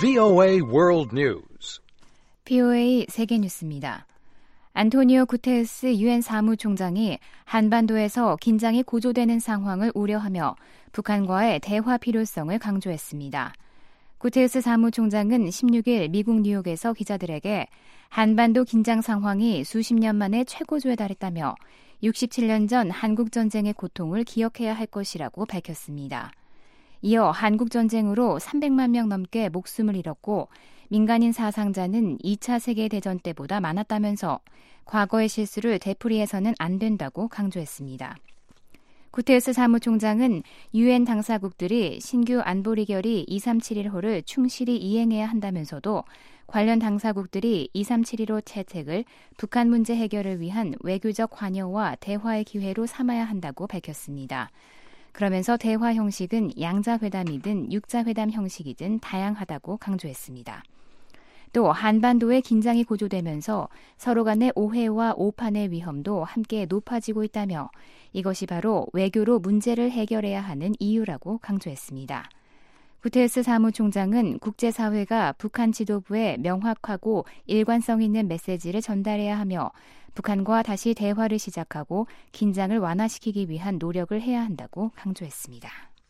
VOA World News. VOA 세계 뉴스입니다. 안토니오 구테르스 유엔 사무총장이 한반도에서 긴장이 고조되는 상황을 우려하며 북한과의 대화 필요성을 강조했습니다. 구테르스 사무총장은 16일 미국 뉴욕에서 기자들에게 한반도 긴장 상황이 수십 년 만에 최고조에 달했다며 67년 전 한국전쟁의 고통을 기억해야 할 것이라고 밝혔습니다. 이어 한국전쟁으로 300만 명 넘게 목숨을 잃었고 민간인 사상자는 2차 세계대전 때보다 많았다면서 과거의 실수를 되풀이해서는 안 된다고 강조했습니다. 구테르스 사무총장은 유엔 당사국들이 신규 안보리결의 2371호를 충실히 이행해야 한다면서도 관련 당사국들이 2371호 채택을 북한 문제 해결을 위한 외교적 관여와 대화의 기회로 삼아야 한다고 밝혔습니다. 그러면서 대화 형식은 양자회담이든 육자회담 형식이든 다양하다고 강조했습니다. 또 한반도의 긴장이 고조되면서 서로 간의 오해와 오판의 위험도 함께 높아지고 있다며 이것이 바로 외교로 문제를 해결해야 하는 이유라고 강조했습니다. 구테르스 사무총장은 국제사회가 북한 지도부에 명확하고 일관성 있는 메시지를 전달해야 하며 북한과 다시 대화를 시작하고 긴장을 완화시키기 위한 노력을 해야 한다고 강조했습니다.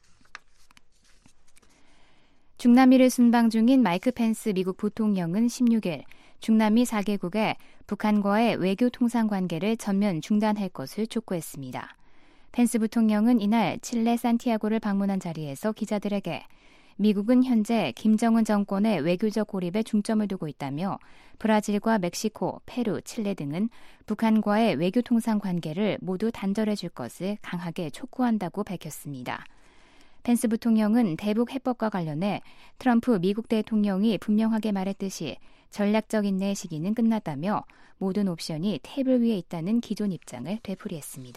중남미를 순방 중인 마이크 펜스 미국 부통령은 16일 중남미 4개국에 북한과의 외교 통상 관계를 전면 중단할 것을 촉구했습니다. 펜스 부통령은 이날 칠레 산티아고를 방문한 자리에서 기자들에게 미국은 현재 김정은 정권의 외교적 고립에 중점을 두고 있다며 브라질과 멕시코, 페루, 칠레 등은 북한과의 외교 통상 관계를 모두 단절해 줄 것을 강하게 촉구한다고 밝혔습니다. 펜스 부통령은 대북 해법과 관련해 트럼프 미국 대통령이 분명하게 말했듯이 전략적 인내의 시기는 끝났다며 모든 옵션이 테이블 위에 있다는 기존 입장을 되풀이했습니다.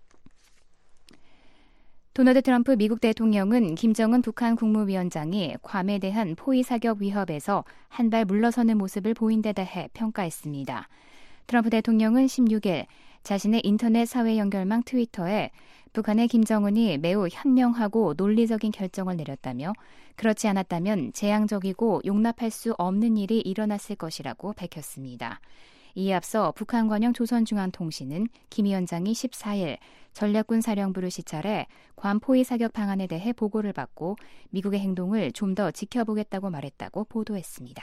도널드 트럼프 미국 대통령은 김정은 북한 국무위원장이 괌에 대한 포위 사격 위협에서 한 발 물러서는 모습을 보인 데 대해 평가했습니다. 트럼프 대통령은 16일 자신의 인터넷 사회 연결망 트위터에 북한의 김정은이 매우 현명하고 논리적인 결정을 내렸다며 그렇지 않았다면 재앙적이고 용납할 수 없는 일이 일어났을 것이라고 밝혔습니다. 이에 앞서 북한 관영 조선중앙통신은 김 위원장이 14일 전략군 사령부를 시찰해 괌 포위 사격 방안에 대해 보고를 받고 미국의 행동을 좀 더 지켜보겠다고 말했다고 보도했습니다.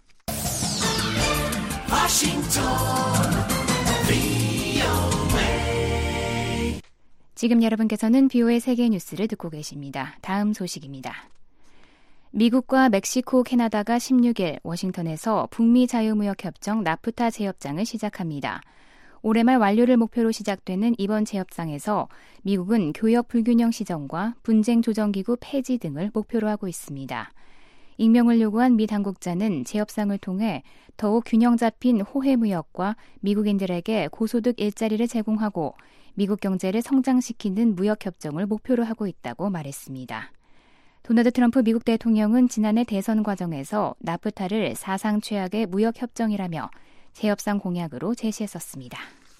지금 여러분께서는 VOA 세계 뉴스를 듣고 계십니다. 다음 소식입니다. 미국과 멕시코, 캐나다가 16일 워싱턴에서 북미 자유무역협정 나프타 재협상을 시작합니다. 올해 말 완료를 목표로 시작되는 이번 재협상에서 미국은 교역 불균형 시정과 분쟁 조정기구 폐지 등을 목표로 하고 있습니다. 익명을 요구한 미 당국자는 재협상을 통해 더욱 균형 잡힌 호혜 무역과 미국인들에게 고소득 일자리를 제공하고 미국 경제를 성장시키는 무역협정을 목표로 하고 있다고 말했습니다. 도널드 트럼프 미국 대통령은 지난해 대선 과정에서 나프타를 사상 최악의 무역협정이라며 재협상 공약으로 제시했었습니다.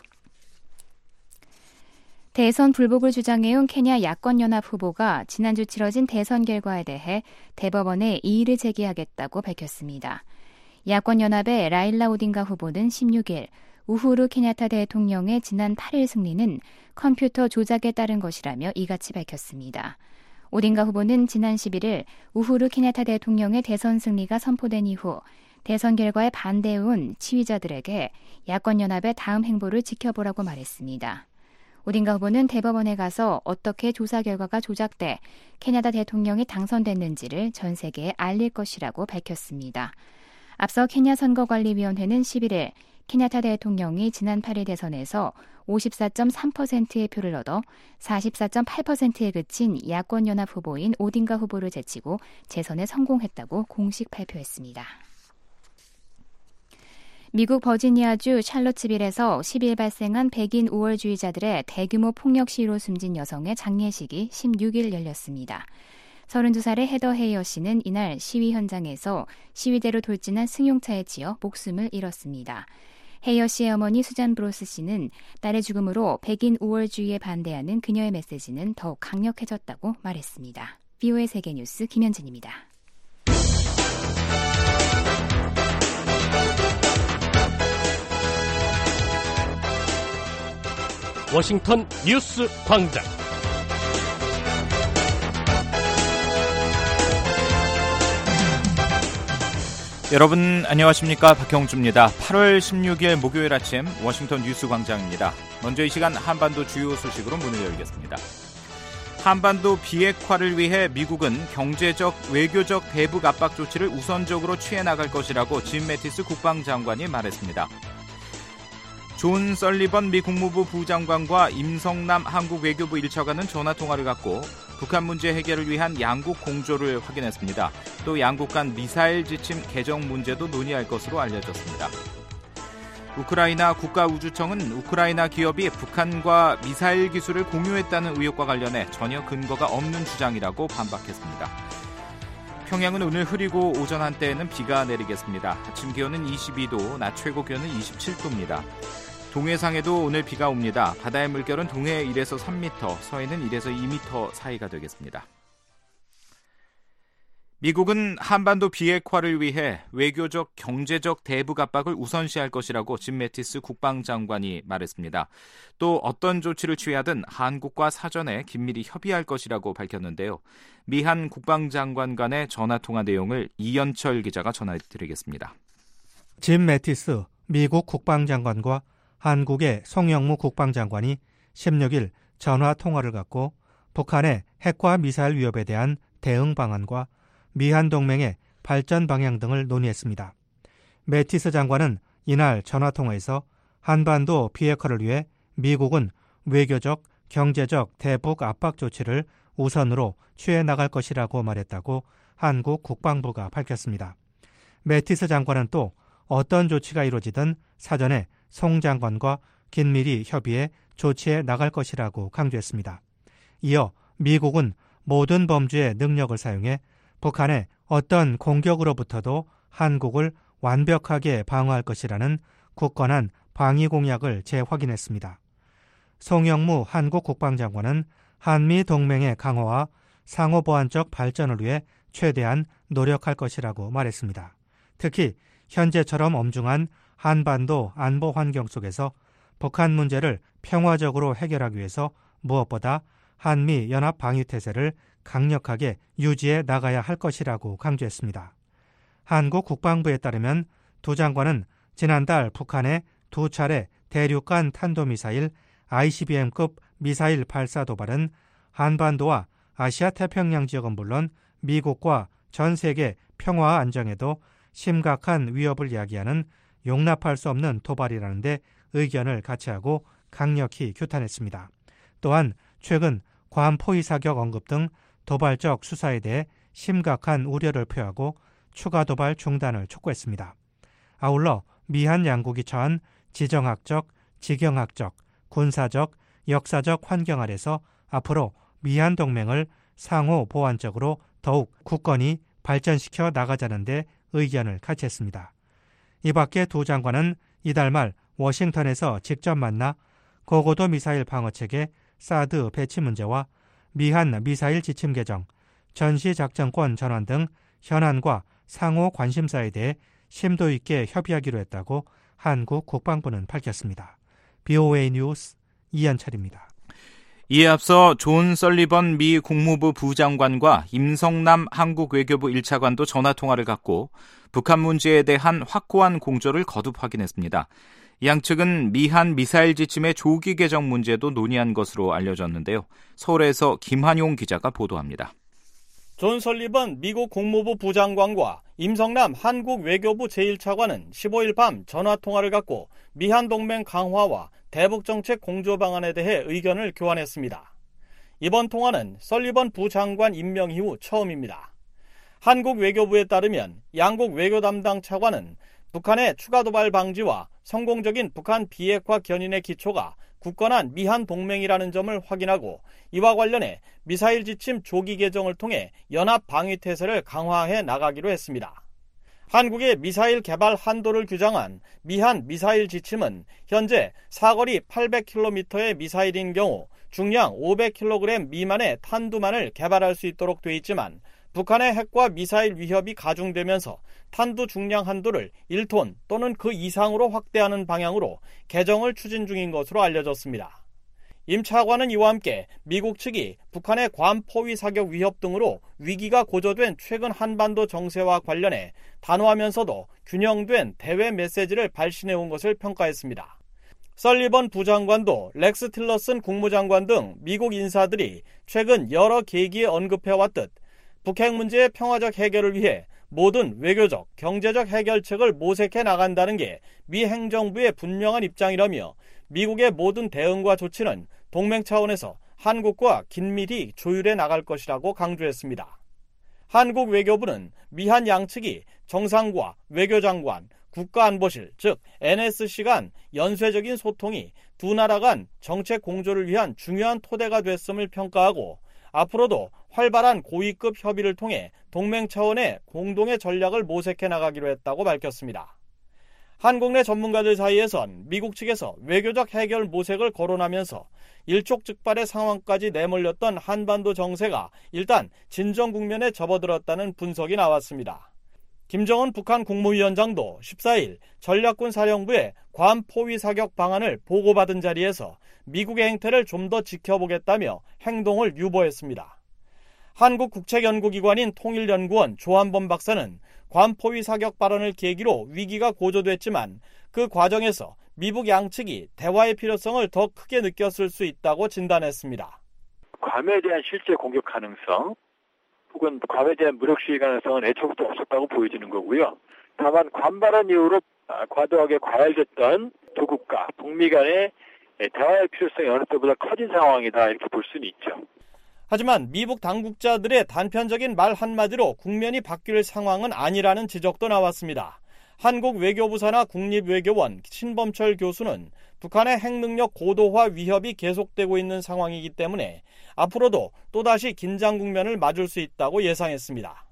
대선 불복을 주장해온 케냐 야권연합 후보가 지난주 치러진 대선 결과에 대해 대법원에 이의를 제기하겠다고 밝혔습니다. 야권연합의 라일라 오딩가 후보는 16일 우후루 케냐타 대통령의 지난 8일 승리는 컴퓨터 조작에 따른 것이라며 이같이 밝혔습니다. 오딩가 후보는 지난 11일 우후루 케냐타 대통령의 대선 승리가 선포된 이후 대선 결과에 반대해온 지휘자들에게 야권연합의 다음 행보를 지켜보라고 말했습니다. 오딩가 후보는 대법원에 가서 어떻게 조사 결과가 조작돼 케냐타 대통령이 당선됐는지를 전 세계에 알릴 것이라고 밝혔습니다. 앞서 케냐 선거관리위원회는 11일 케냐타 대통령이 지난 8일 대선에서 54.3%의 표를 얻어 44.8%에 그친 야권연합 후보인 오딩가 후보를 제치고 재선에 성공했다고 공식 발표했습니다. 미국 버지니아주 샬롯츠빌에서 10일 발생한 백인 우월주의자들의 대규모 폭력 시위로 숨진 여성의 장례식이 16일 열렸습니다. 32살의 헤더 헤이어 씨는 이날 시위 현장에서 시위대로 돌진한 승용차에 치여 목숨을 잃었습니다. 헤이어 씨의 어머니 수잔 브로스 씨는 딸의 죽음으로 백인 우월주의에 반대하는 그녀의 메시지는 더욱 강력해졌다고 말했습니다. VOA 세계뉴스 김현진입니다. 워싱턴 뉴스 광장. 여러분 안녕하십니까? 박형주입니다. 8월 16일 목요일 아침 워싱턴 뉴스 광장입니다. 먼저 이 시간 한반도 주요 소식으로 문을 열겠습니다. 한반도 비핵화를 위해 미국은 경제적, 외교적 대북 압박 조치를 우선적으로 취해 나갈 것이라고 짐 매티스 국방장관이 말했습니다. 존 설리번 미 국무부 부장관과 임성남 한국 외교부 1차관은 전화통화를 갖고 북한 문제 해결을 위한 양국 공조를 확인했습니다. 또 양국 간 미사일 지침 개정 문제도 논의할 것으로 알려졌습니다. 우크라이나 국가우주청은 우크라이나 기업이 북한과 미사일 기술을 공유했다는 의혹과 관련해 전혀 근거가 없는 주장이라고 반박했습니다. 평양은 오늘 흐리고 오전 한때에는 비가 내리겠습니다. 아침 기온은 22도, 낮 최고 기온은 27도입니다. 동해상에도 오늘 비가 옵니다. 바다의 물결은 동해 1에서 3m, 서해는 1에서 2m 사이가 되겠습니다. 미국은 한반도 비핵화를 위해 외교적, 경제적 대북 압박을 우선시할 것이라고 짐 매티스 국방장관이 말했습니다. 또 어떤 조치를 취하든 한국과 사전에 긴밀히 협의할 것이라고 밝혔는데요. 미한 국방장관 간의 전화통화 내용을 이현철 기자가 전해드리겠습니다. 짐 매티스 미국 국방장관과 한국의 송영무 국방장관이 16일 전화통화를 갖고 북한의 핵과 미사일 위협에 대한 대응 방안과 미한 동맹의 발전 방향 등을 논의했습니다. 매티스 장관은 이날 전화통화에서 한반도 비핵화를 위해 미국은 외교적, 경제적 대북 압박 조치를 우선으로 취해 나갈 것이라고 말했다고 한국 국방부가 밝혔습니다. 매티스 장관은 또 어떤 조치가 이루어지든 사전에 송 장관과 긴밀히 협의해 조치해 나갈 것이라고 강조했습니다. 이어 미국은 모든 범주의 능력을 사용해 북한의 어떤 공격으로부터도 한국을 완벽하게 방어할 것이라는 굳건한 방위 공약을 재확인했습니다. 송영무 한국 국방장관은 한미 동맹의 강화와 상호보안적 발전을 위해 최대한 노력할 것이라고 말했습니다. 특히 현재처럼 엄중한 한반도 안보 환경 속에서 북한 문제를 평화적으로 해결하기 위해서 무엇보다 한미 연합 방위 태세를 강력하게 유지해 나가야 할 것이라고 강조했습니다. 한국 국방부에 따르면 두 장관은 지난달 북한의 두 차례 대륙간 탄도미사일 ICBM급 미사일 발사 도발은 한반도와 아시아 태평양 지역은 물론 미국과 전 세계 평화와 안정에도 심각한 위협을 야기하는 용납할 수 없는 도발이라는 데 의견을 같이하고 강력히 규탄했습니다. 또한 최근 괌 포위 사격 언급 등 도발적 수사에 대해 심각한 우려를 표하고 추가 도발 중단을 촉구했습니다. 아울러 미한 양국이 처한 지정학적, 지경학적, 군사적, 역사적 환경 아래서 앞으로 미한 동맹을 상호 보완적으로 더욱 굳건히 발전시켜 나가자는 데 의견을 같이 했습니다. 이 밖에 두 장관은 이달 말 워싱턴에서 직접 만나 고고도 미사일 방어체계 사드 배치 문제와 미한 미사일 지침 개정, 전시작전권 전환 등 현안과 상호 관심사에 대해 심도 있게 협의하기로 했다고 한국 국방부는 밝혔습니다. BOA 뉴스 이현철입니다. 이에 앞서 존 설리번 미 국무부 부장관과 임성남 한국 외교부 1차관도 전화통화를 갖고 북한 문제에 대한 확고한 공조를 거듭 확인했습니다. 양측은 미한 미사일 지침의 조기 개정 문제도 논의한 것으로 알려졌는데요. 서울에서 김한용 기자가 보도합니다. 존 설리번 미국 국무부 부장관과 임성남 한국 외교부 제1차관은 15일 밤 전화통화를 갖고 미한 동맹 강화와 대북정책 공조 방안에 대해 의견을 교환했습니다. 이번 통화는 설리번 부장관 임명 이후 처음입니다. 한국 외교부에 따르면 양국 외교 담당 차관은 북한의 추가 도발 방지와 성공적인 북한 비핵화 견인의 기초가 굳건한 미한 동맹이라는 점을 확인하고 이와 관련해 미사일 지침 조기 개정을 통해 연합 방위 태세를 강화해 나가기로 했습니다. 한국의 미사일 개발 한도를 규정한 미한 미사일 지침은 현재 사거리 800km의 미사일인 경우 중량 500kg 미만의 탄두만을 개발할 수 있도록 돼 있지만 북한의 핵과 미사일 위협이 가중되면서 탄두 중량 한도를 1톤 또는 그 이상으로 확대하는 방향으로 개정을 추진 중인 것으로 알려졌습니다. 임 차관은 이와 함께 미국 측이 북한의 괌 포위 사격 위협 등으로 위기가 고조된 최근 한반도 정세와 관련해 단호하면서도 균형된 대외 메시지를 발신해온 것을 평가했습니다. 설리번 부장관도 렉스 틸러슨 국무장관 등 미국 인사들이 최근 여러 계기에 언급해왔듯 북핵 문제의 평화적 해결을 위해 모든 외교적, 경제적 해결책을 모색해 나간다는 게 미 행정부의 분명한 입장이라며 미국의 모든 대응과 조치는 동맹 차원에서 한국과 긴밀히 조율해 나갈 것이라고 강조했습니다. 한국 외교부는 미한 양측이 정상과 외교장관, 국가안보실, 즉 NSC 간 연쇄적인 소통이 두 나라 간 정책 공조를 위한 중요한 토대가 됐음을 평가하고 앞으로도 활발한 고위급 협의를 통해 동맹 차원의 공동의 전략을 모색해 나가기로 했다고 밝혔습니다. 한국 내 전문가들 사이에선 미국 측에서 외교적 해결 모색을 거론하면서 일촉즉발의 상황까지 내몰렸던 한반도 정세가 일단 진정 국면에 접어들었다는 분석이 나왔습니다. 김정은 북한 국무위원장도 14일 전략군 사령부의 괌 포위 사격 방안을 보고받은 자리에서 미국의 행태를 좀 더 지켜보겠다며 행동을 유보했습니다. 한국 국책연구기관인 통일연구원 조한범 박사는 괌 포위 사격 발언을 계기로 위기가 고조됐지만 그 과정에서 미국 양측이 대화의 필요성을 더 크게 느꼈을 수 있다고 진단했습니다. 괌에 대한 실제 공격 가능성 혹은 괌에 대한 무력 시위 가능성은 애초부터 없었다고 보여지는 거고요. 다만 괌 발언 이후로 과도하게 과열됐던 두 국가, 북미 간의 대화의 필요성이 어느 때보다 커진 상황이다 이렇게 볼 수는 있죠. 하지만 미국 당국자들의 단편적인 말 한마디로 국면이 바뀔 상황은 아니라는 지적도 나왔습니다. 한국 외교부사나 국립외교원 신범철 교수는 북한의 핵능력 고도화 위협이 계속되고 있는 상황이기 때문에 앞으로도 또다시 긴장 국면을 맞을 수 있다고 예상했습니다.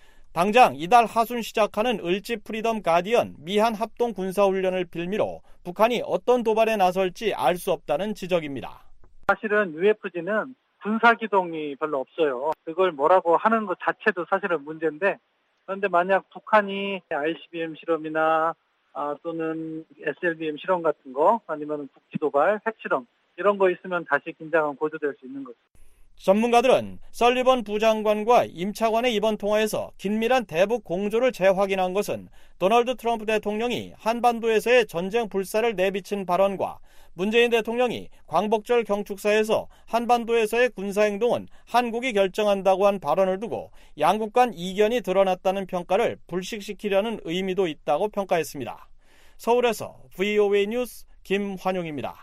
당장 이달 하순 시작하는 을지 프리덤 가디언 미한 합동 군사훈련을 빌미로 북한이 어떤 도발에 나설지 알 수 없다는 지적입니다. 사실은 UFG는 군사기동이 별로 없어요. 그걸 뭐라고 하는 것 자체도 사실은 문제인데 그런데 만약 북한이 ICBM 실험이나 또는 SLBM 실험 같은 거 아니면 국지도발, 핵실험 이런 거 있으면 다시 긴장은 고조될 수 있는 거죠. 전문가들은 설리번 부장관과 임 차관의 이번 통화에서 긴밀한 대북 공조를 재확인한 것은 도널드 트럼프 대통령이 한반도에서의 전쟁 불사를 내비친 발언과 문재인 대통령이 광복절 경축사에서 한반도에서의 군사행동은 한국이 결정한다고 한 발언을 두고 양국 간 이견이 드러났다는 평가를 불식시키려는 의미도 있다고 평가했습니다. 서울에서 VOA 뉴스 김환용입니다.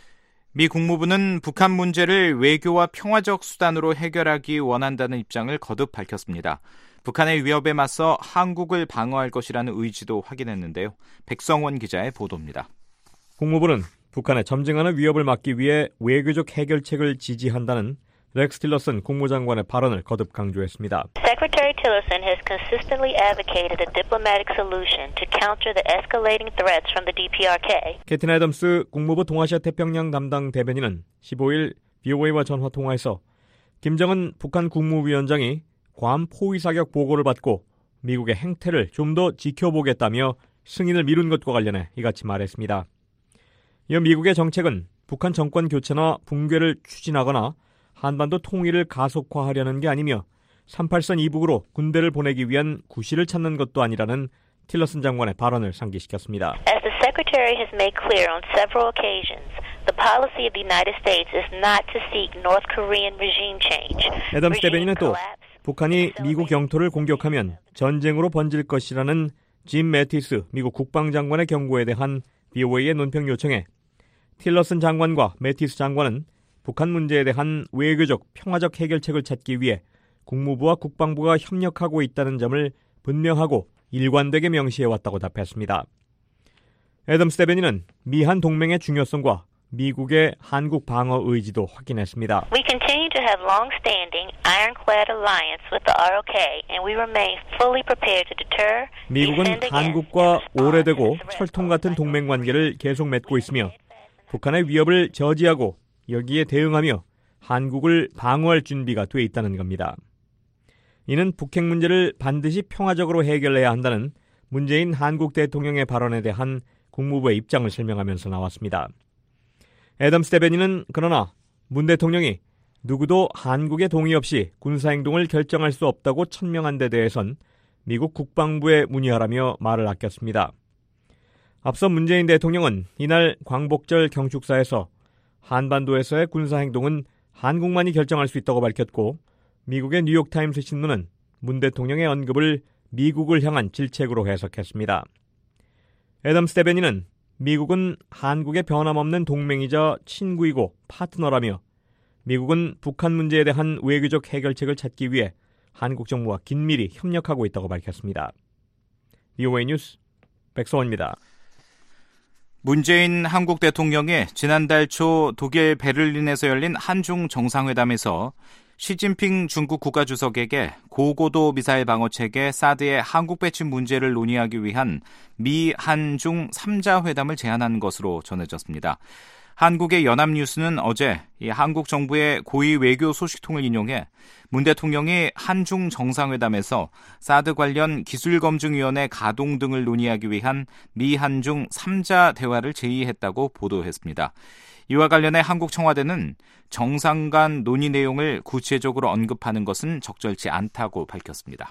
미 국무부는 북한 문제를 외교와 평화적 수단으로 해결하기 원한다는 입장을 거듭 밝혔습니다. 북한의 위협에 맞서 한국을 방어할 것이라는 의지도 확인했는데요. 백성원 기자의 보도입니다. 국무부는 북한의 점증하는 위협을 막기 위해 외교적 해결책을 지지한다는 렉스 틸러슨 국무장관의 발언을 거듭 강조했습니다. Secretary Tillerson has consistently advocated a diplomatic solution to counter the escalating threats from the DPRK. 캐튼 애덤스 국무부 동아시아 태평양 담당 대변인은 15일 VOA와 전화 통화에서 김정은 북한 국무위원장이 괌 포위 사격 보고를 받고 미국의 행태를 좀 더 지켜보겠다며 승인을 미룬 것과 관련해 이같이 말했습니다. 이어 미국의 정책은 북한 정권 교체나 붕괴를 추진하거나 한반도 통일을 가속화하려는 게 아니며 38선 이북으로 군대를 보내기 위한 구실을 찾는 것도 아니라는 틸러슨 장관의 발언을 상기시켰습니다. As the Secretary has made clear on several occasions, the policy of the United States is not to seek North Korean regime change. 애덤스 대변인은 또 북한이 미국 영토를 공격하면 전쟁으로 번질 것이라는 짐 매티스 미국 국방장관의 경고에 대한 VOA의 논평 요청에 틸러슨 장관과 매티스 장관은 북한 문제에 대한 외교적 평화적 해결책을 찾기 위해 국무부와 국방부가 협력하고 있다는 점을 분명하고 일관되게 명시해왔다고 답했습니다. 애덤스 대변인은 미한 동맹의 중요성과 미국의 한국 방어 의지도 확인했습니다. We continue to have long-standing ironclad alliance with the ROK and we remain fully prepared to deter. 미국은 한국과 오래되고 철통 같은 동맹 관계를 계속 맺고 있으며 북한의 위협을 저지하고 여기에 대응하며 한국을 방어할 준비가 돼 있다는 겁니다. 이는 북핵 문제를 반드시 평화적으로 해결해야 한다는 문재인 한국 대통령의 발언에 대한 국무부의 입장을 설명하면서 나왔습니다. 애덤스 대변인은 그러나 문 대통령이 누구도 한국의 동의 없이 군사행동을 결정할 수 없다고 천명한 데 대해선 미국 국방부에 문의하라며 말을 아꼈습니다. 앞서 문재인 대통령은 이날 광복절 경축사에서 한반도에서의 군사행동은 한국만이 결정할 수 있다고 밝혔고, 미국의 뉴욕타임스 신문은 문 대통령의 언급을 미국을 향한 질책으로 해석했습니다. 애덤 스테베니는 미국은 한국의 변함없는 동맹이자 친구이고 파트너라며, 미국은 북한 문제에 대한 외교적 해결책을 찾기 위해 한국 정부와 긴밀히 협력하고 있다고 밝혔습니다. VOA 뉴스 백성원입니다. 문재인 한국 대통령이 지난달 초 독일 베를린에서 열린 한중 정상회담에서 시진핑 중국 국가주석에게 고고도 미사일 방어체계 사드의 한국 배치 문제를 논의하기 위한 미, 한중 3자 회담을 제안한 것으로 전해졌습니다. 한국의 연합뉴스는 어제 이 한국 정부의 고위 외교 소식통을 인용해 문 대통령이 한중 정상회담에서 사드 관련 기술검증위원회 가동 등을 논의하기 위한 미, 한중 3자 대화를 제의했다고 보도했습니다. 이와 관련해 한국 청와대는 정상 간 논의 내용을 구체적으로 언급하는 것은 적절치 않다고 밝혔습니다.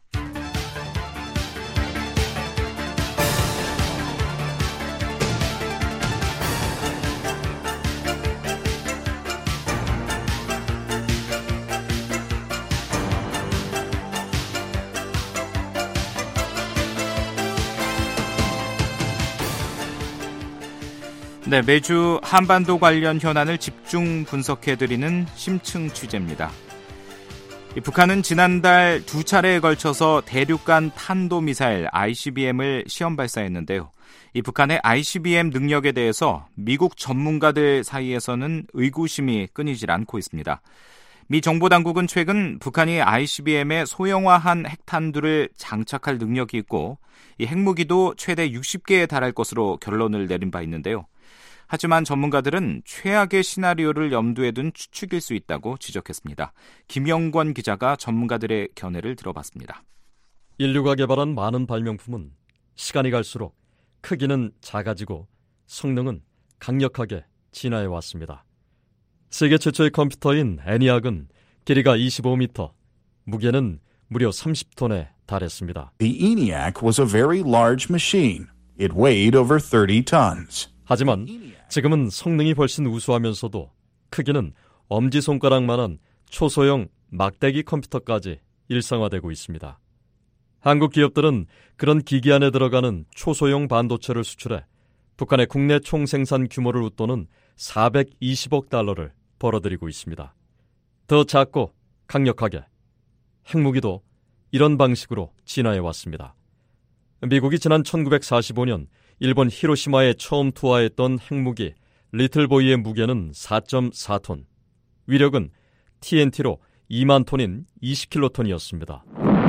네, 매주 한반도 관련 현안을 집중 분석해드리는 심층 취재입니다. 북한은 지난달 2차례에 걸쳐서 대륙간 탄도미사일 ICBM을 시험 발사했는데요. 이 북한의 ICBM 능력에 대해서 미국 전문가들 사이에서는 의구심이 끊이질 않고 있습니다. 미 정보당국은 최근 북한이 ICBM에 소형화한 핵탄두를 장착할 능력이 있고, 이 핵무기도 최대 60개에 달할 것으로 결론을 내린 바 있는데요. 하지만 전문가들은 최악의 시나리오를 염두에 둔 추측일 수 있다고 지적했습니다. 김영권 기자가 전문가들의 견해를 들어봤습니다. 인류가 개발한 많은 발명품은 시간이 갈수록 크기는 작아지고 성능은 강력하게 진화해 왔습니다. 세계 최초의 컴퓨터인 ENIAC은 길이가 25m, 무게는 무려 30톤에 달했습니다. The ENIAC was a very large machine. It weighed over 30 tons. 하지만 지금은 성능이 훨씬 우수하면서도 크기는 엄지손가락만한 초소형 막대기 컴퓨터까지 일상화되고 있습니다. 한국 기업들은 그런 기기 안에 들어가는 초소형 반도체를 수출해 북한의 국내 총생산 규모를 웃도는 420억 달러를 벌어들이고 있습니다. 더 작고 강력하게 핵무기도 이런 방식으로 진화해 왔습니다. 미국이 지난 1945년 일본 히로시마에 처음 투하했던 핵무기 리틀보이의 무게는 4.4톤, 위력은 TNT로 2만 톤인 20킬로톤이었습니다.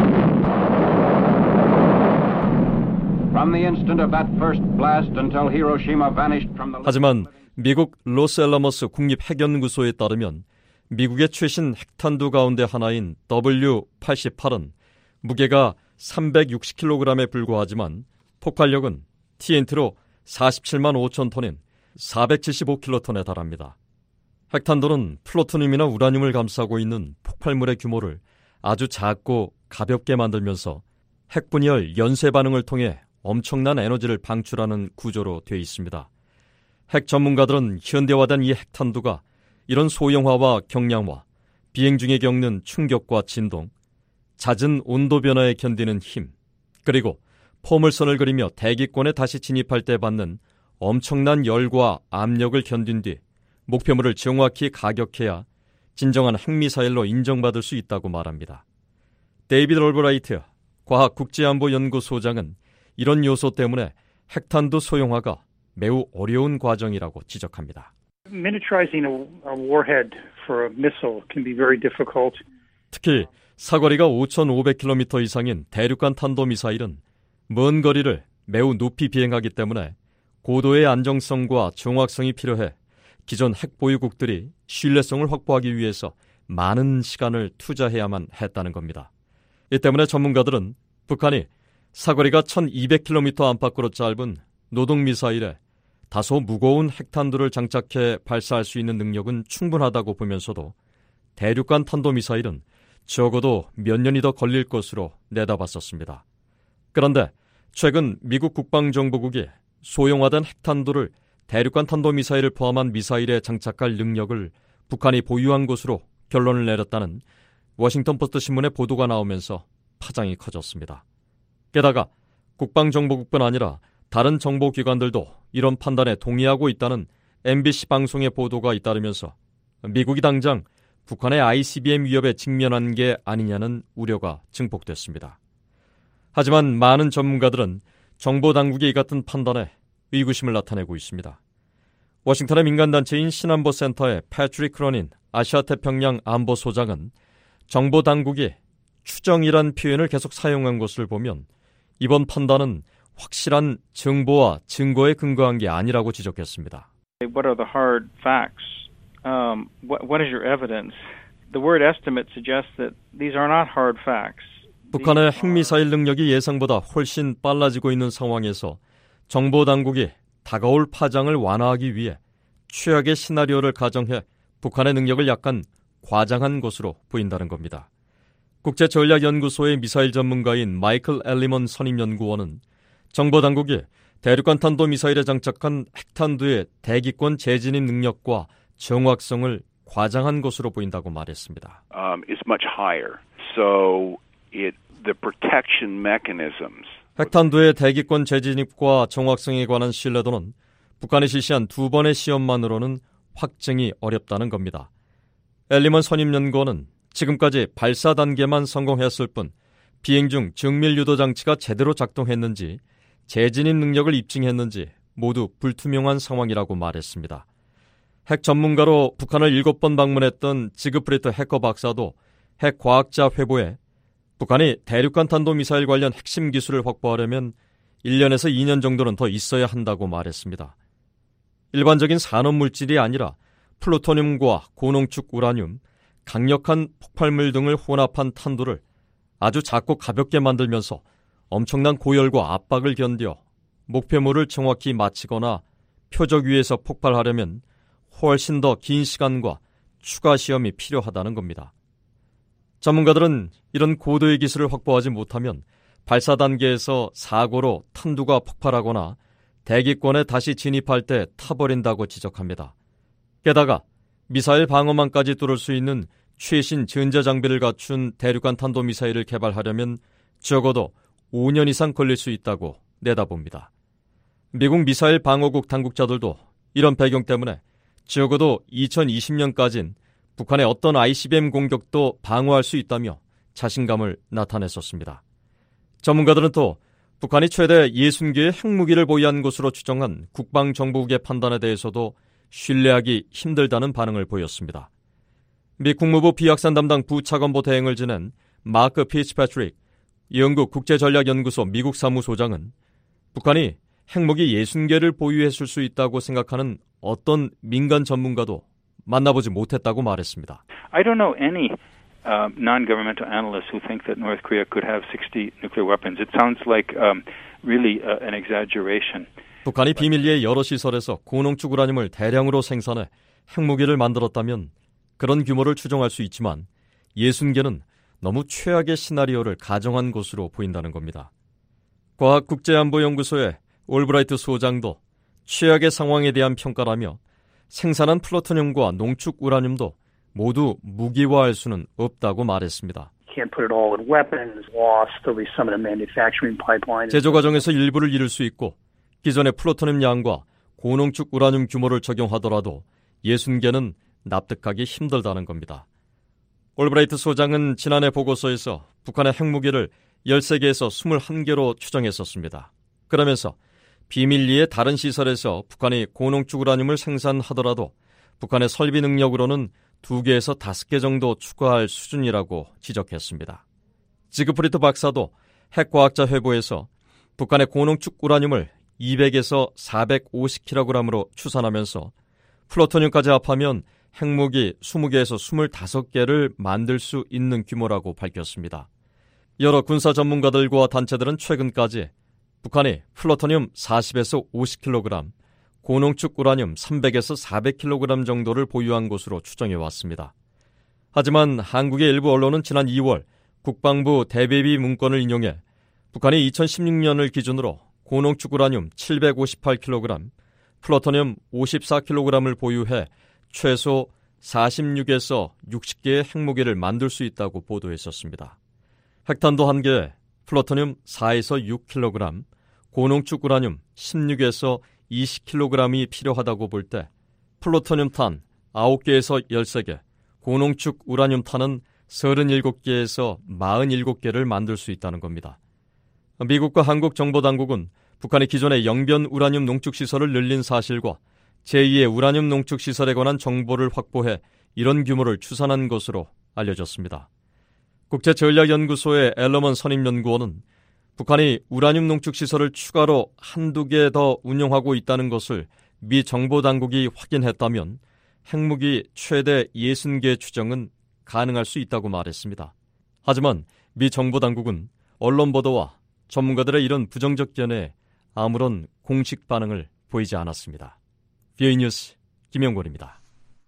하지만 미국 로스앨러머스 국립핵연구소에 따르면 미국의 최신 핵탄두 가운데 하나인 W-88은 무게가 360kg에 불과하지만 폭발력은 TNT로 47만 5천 톤인 475킬로톤에 달합니다. 핵탄두는 플루토늄이나 우라늄을 감싸고 있는 폭발물의 규모를 아주 작고 가볍게 만들면서 핵분열 연쇄 반응을 통해 엄청난 에너지를 방출하는 구조로 되어 있습니다. 핵 전문가들은 현대화된 이 핵탄두가 이런 소형화와 경량화, 비행 중에 겪는 충격과 진동, 잦은 온도 변화에 견디는 힘, 그리고 포물선을 그리며 대기권에 다시 진입할 때 받는 엄청난 열과 압력을 견딘 뒤 목표물을 정확히 가격해야 진정한 핵미사일로 인정받을 수 있다고 말합니다. 데이비드 올브라이트 과학국제안보연구소장은 이런 요소 때문에 핵탄두 소형화가 매우 어려운 과정이라고 지적합니다. Miniaturizing a warhead for a missile can be very difficult. 특히 사거리가 5,500km 이상인 대륙간 탄도미사일은 먼 거리를 매우 높이 비행하기 때문에 고도의 안정성과 정확성이 필요해 기존 핵보유국들이 신뢰성을 확보하기 위해서 많은 시간을 투자해야만 했다는 겁니다. 이 때문에 전문가들은 북한이 사거리가 1,200km 안팎으로 짧은 노동미사일에 다소 무거운 핵탄두를 장착해 발사할 수 있는 능력은 충분하다고 보면서도 대륙간 탄도미사일은 적어도 몇 년이 더 걸릴 것으로 내다봤었습니다. 그런데 최근 미국 국방정보국이 소형화된 핵탄두를 대륙간 탄도미사일을 포함한 미사일에 장착할 능력을 북한이 보유한 것으로 결론을 내렸다는 워싱턴포스트 신문의 보도가 나오면서 파장이 커졌습니다. 게다가 국방정보국뿐 아니라 다른 정보기관들도 이런 판단에 동의하고 있다는 MBC 방송의 보도가 잇따르면서 미국이 당장 북한의 ICBM 위협에 직면한 게 아니냐는 우려가 증폭됐습니다. 하지만 많은 전문가들은 정보당국의 이 같은 판단에 의구심을 나타내고 있습니다. 워싱턴의 민간단체인 신안보센터의 패트릭 크로닌 아시아태평양 안보소장은 정보당국이 추정이란 표현을 계속 사용한 것을 보면 이번 판단은 확실한 정보와 증거에 근거한 게 아니라고 지적했습니다. What are the hard facts? What is your evidence? The word estimate suggests that these are not hard facts. 북한의 핵미사일 능력이 예상보다 훨씬 빨라지고 있는 상황에서 정보당국이 다가올 파장을 완화하기 위해 최악의 시나리오를 가정해 북한의 능력을 약간 과장한 것으로 보인다는 겁니다. 국제전략연구소의 미사일 전문가인 마이클 엘리먼 선임연구원은 정보당국이 대륙간 탄도미사일에 장착한 핵탄두의 대기권 재진입 능력과 정확성을 과장한 것으로 보인다고 말했습니다. Is much higher. So the protection mechanisms. 핵탄두의 대기권 재진입과 정확성에 관한 신뢰도는 북한이 실시한 2번의 시험만으로는 확증이 어렵다는 겁니다. 엘리먼 선임연구원은 지금까지 발사 단계만 성공했을 뿐 비행 중 정밀 유도 장치가 제대로 작동했는지 재진입 능력을 입증했는지 모두 불투명한 상황이라고 말했습니다. 핵 전문가로 북한을 7번 방문했던 지그프리트 해커 박사도 핵 과학자 회보에 북한이 대륙간 탄도미사일 관련 핵심 기술을 확보하려면 1년에서 2년 정도는 더 있어야 한다고 말했습니다. 일반적인 산업물질이 아니라 플루토늄과 고농축 우라늄, 강력한 폭발물 등을 혼합한 탄두를 아주 작고 가볍게 만들면서 엄청난 고열과 압박을 견뎌 목표물을 정확히 맞히거나 표적 위에서 폭발하려면 훨씬 더 긴 시간과 추가 시험이 필요하다는 겁니다. 전문가들은 이런 고도의 기술을 확보하지 못하면 발사 단계에서 사고로 탄두가 폭발하거나 대기권에 다시 진입할 때 타버린다고 지적합니다. 게다가 미사일 방어망까지 뚫을 수 있는 최신 전자장비를 갖춘 대륙간 탄도미사일을 개발하려면 적어도 5년 이상 걸릴 수 있다고 내다봅니다. 미국 미사일 방어국 당국자들도 이런 배경 때문에 적어도 2020년까지는 북한의 어떤 ICBM 공격도 방어할 수 있다며 자신감을 나타냈었습니다. 전문가들은 또 북한이 최대 60개의 핵무기를 보유한 것으로 추정한 국방정보국의 판단에 대해서도 신뢰하기 힘들다는 반응을 보였습니다. 미 국무부 비확산 담당 부차관보 대행을 지낸 마크 피츠패트릭 영국 국제전략연구소 미국 사무소장은 북한이 핵무기 60개를 보유했을 수 있다고 생각하는 어떤 민간 전문가도 만나보지 못했다고 말했습니다. I don't know any non-governmental analysts who think that North Korea could have 60 nuclear weapons. It sounds like really an exaggeration. 북한이 비밀리에 여러 시설에서 고농축 우라늄을 대량으로 생산해 핵무기를 만들었다면 그런 규모를 추정할 수 있지만 60개는 너무 최악의 시나리오를 가정한 것으로 보인다는 겁니다. 과학국제안보연구소의 올브라이트 소장도 최악의 상황에 대한 평가라며 생산한 플루토늄과 농축 우라늄도 모두 무기화할 수는 없다고 말했습니다. 제조 과정에서 일부를 잃을 수 있고 기존의 플루토늄 양과 고농축 우라늄 규모를 적용하더라도 60개는 납득하기 힘들다는 겁니다. 올브라이트 소장은 지난해 보고서에서 북한의 핵무기를 13개에서 21개로 추정했었습니다. 그러면서 비밀리에 다른 시설에서 북한이 고농축 우라늄을 생산하더라도 북한의 설비 능력으로는 2개에서 5개 정도 추가할 수준이라고 지적했습니다. 지그프리트 박사도 핵과학자 회보에서 북한의 고농축 우라늄을 200에서 450kg으로 추산하면서 플루토늄까지 합하면 핵무기 20개에서 25개를 만들 수 있는 규모라고 밝혔습니다. 여러 군사 전문가들과 단체들은 최근까지 북한이 플루토늄 40에서 50kg, 고농축 우라늄 300에서 400kg 정도를 보유한 것으로 추정해 왔습니다. 하지만 한국의 일부 언론은 지난 2월 국방부 대배비 문건을 인용해 북한이 2016년을 기준으로 고농축 우라늄 758kg, 플루토늄 54kg을 보유해 최소 46에서 60개의 핵무기를 만들 수 있다고 보도했었습니다. 핵탄두 1개, 플루토늄 4에서 6kg, 고농축 우라늄 16에서 20kg이 필요하다고 볼 때 플루토늄 탄 9개에서 13개, 고농축 우라늄 탄은 37개에서 47개를 만들 수 있다는 겁니다. 미국과 한국 정보당국은 북한이 기존의 영변 우라늄 농축시설을 늘린 사실과 제2의 우라늄 농축시설에 관한 정보를 확보해 이런 규모를 추산한 것으로 알려졌습니다. 국제전략연구소의 앨러먼 선임연구원은 북한이 우라늄 농축시설을 추가로 한두 개 더 운영하고 있다는 것을 미 정보당국이 확인했다면 핵무기 최대 60개 추정은 가능할 수 있다고 말했습니다. 하지만 미 정보당국은 언론 보도와 전문가들의 이런 부정적 견해에 아무런 공식 반응을 보이지 않았습니다. VOA 뉴스 김영권입니다.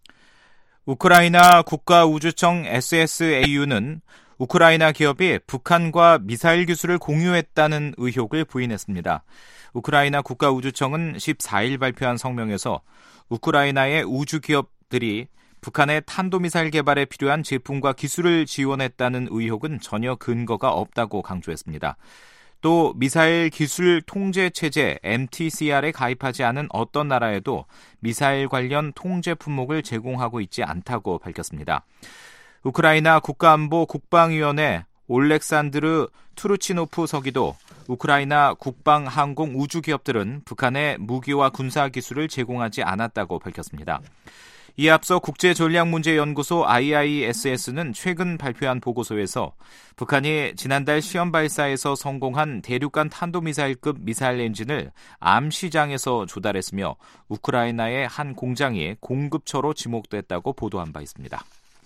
우크라이나 국가우주청 SSAU는 우크라이나 기업이 북한과 미사일 기술을 공유했다는 의혹을 부인했습니다. 우크라이나 국가우주청은 14일 발표한 성명에서 우크라이나의 우주 기업들이 북한의 탄도미사일 개발에 필요한 제품과 기술을 지원했다는 의혹은 전혀 근거가 없다고 강조했습니다. 또 미사일 기술 통제 체제 MTCR에 가입하지 않은 어떤 나라에도 미사일 관련 통제 품목을 제공하고 있지 않다고 밝혔습니다. 우크라이나 국가안보 국방위원회 올렉산드르 투르치노프 서기도 우크라이나 국방항공 우주기업들은 북한의 무기와 군사기술을 제공하지 않았다고 밝혔습니다. 이에 앞서 국제전략문제연구소 IISS는 최근 발표한 보고서에서 북한이 지난달 시험 발사에서 성공한 대륙간 탄도미사일급 미사일 엔진을 암 시장에서 조달했으며 우크라이나의 한 공장이 공급처로 지목됐다고 보도한 바 있습니다.